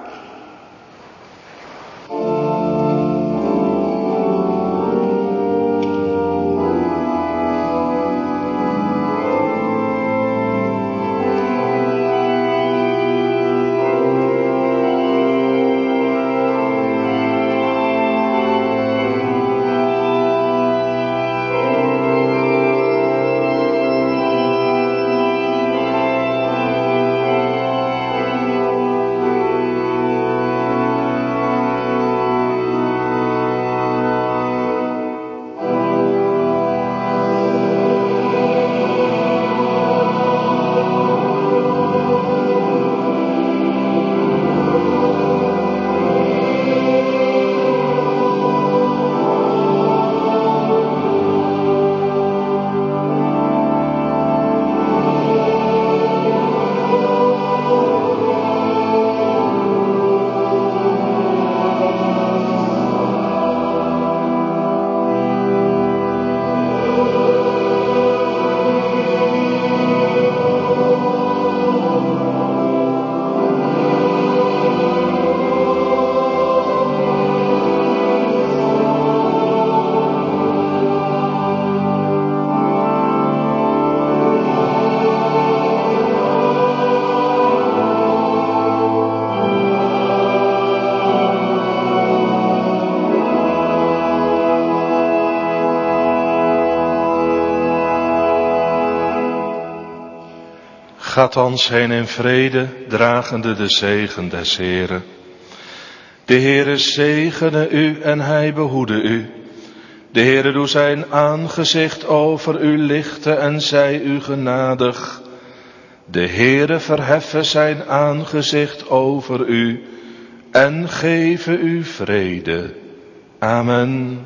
Gaat thans heen in vrede, dragende de zegen des Heren. De Heere zegene u en hij behoede u. De Heere doe zijn aangezicht over u lichten en zij u genadig. De Heere verheffe zijn aangezicht over u en geven u vrede. Amen.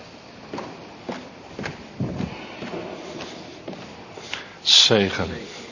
Zegen.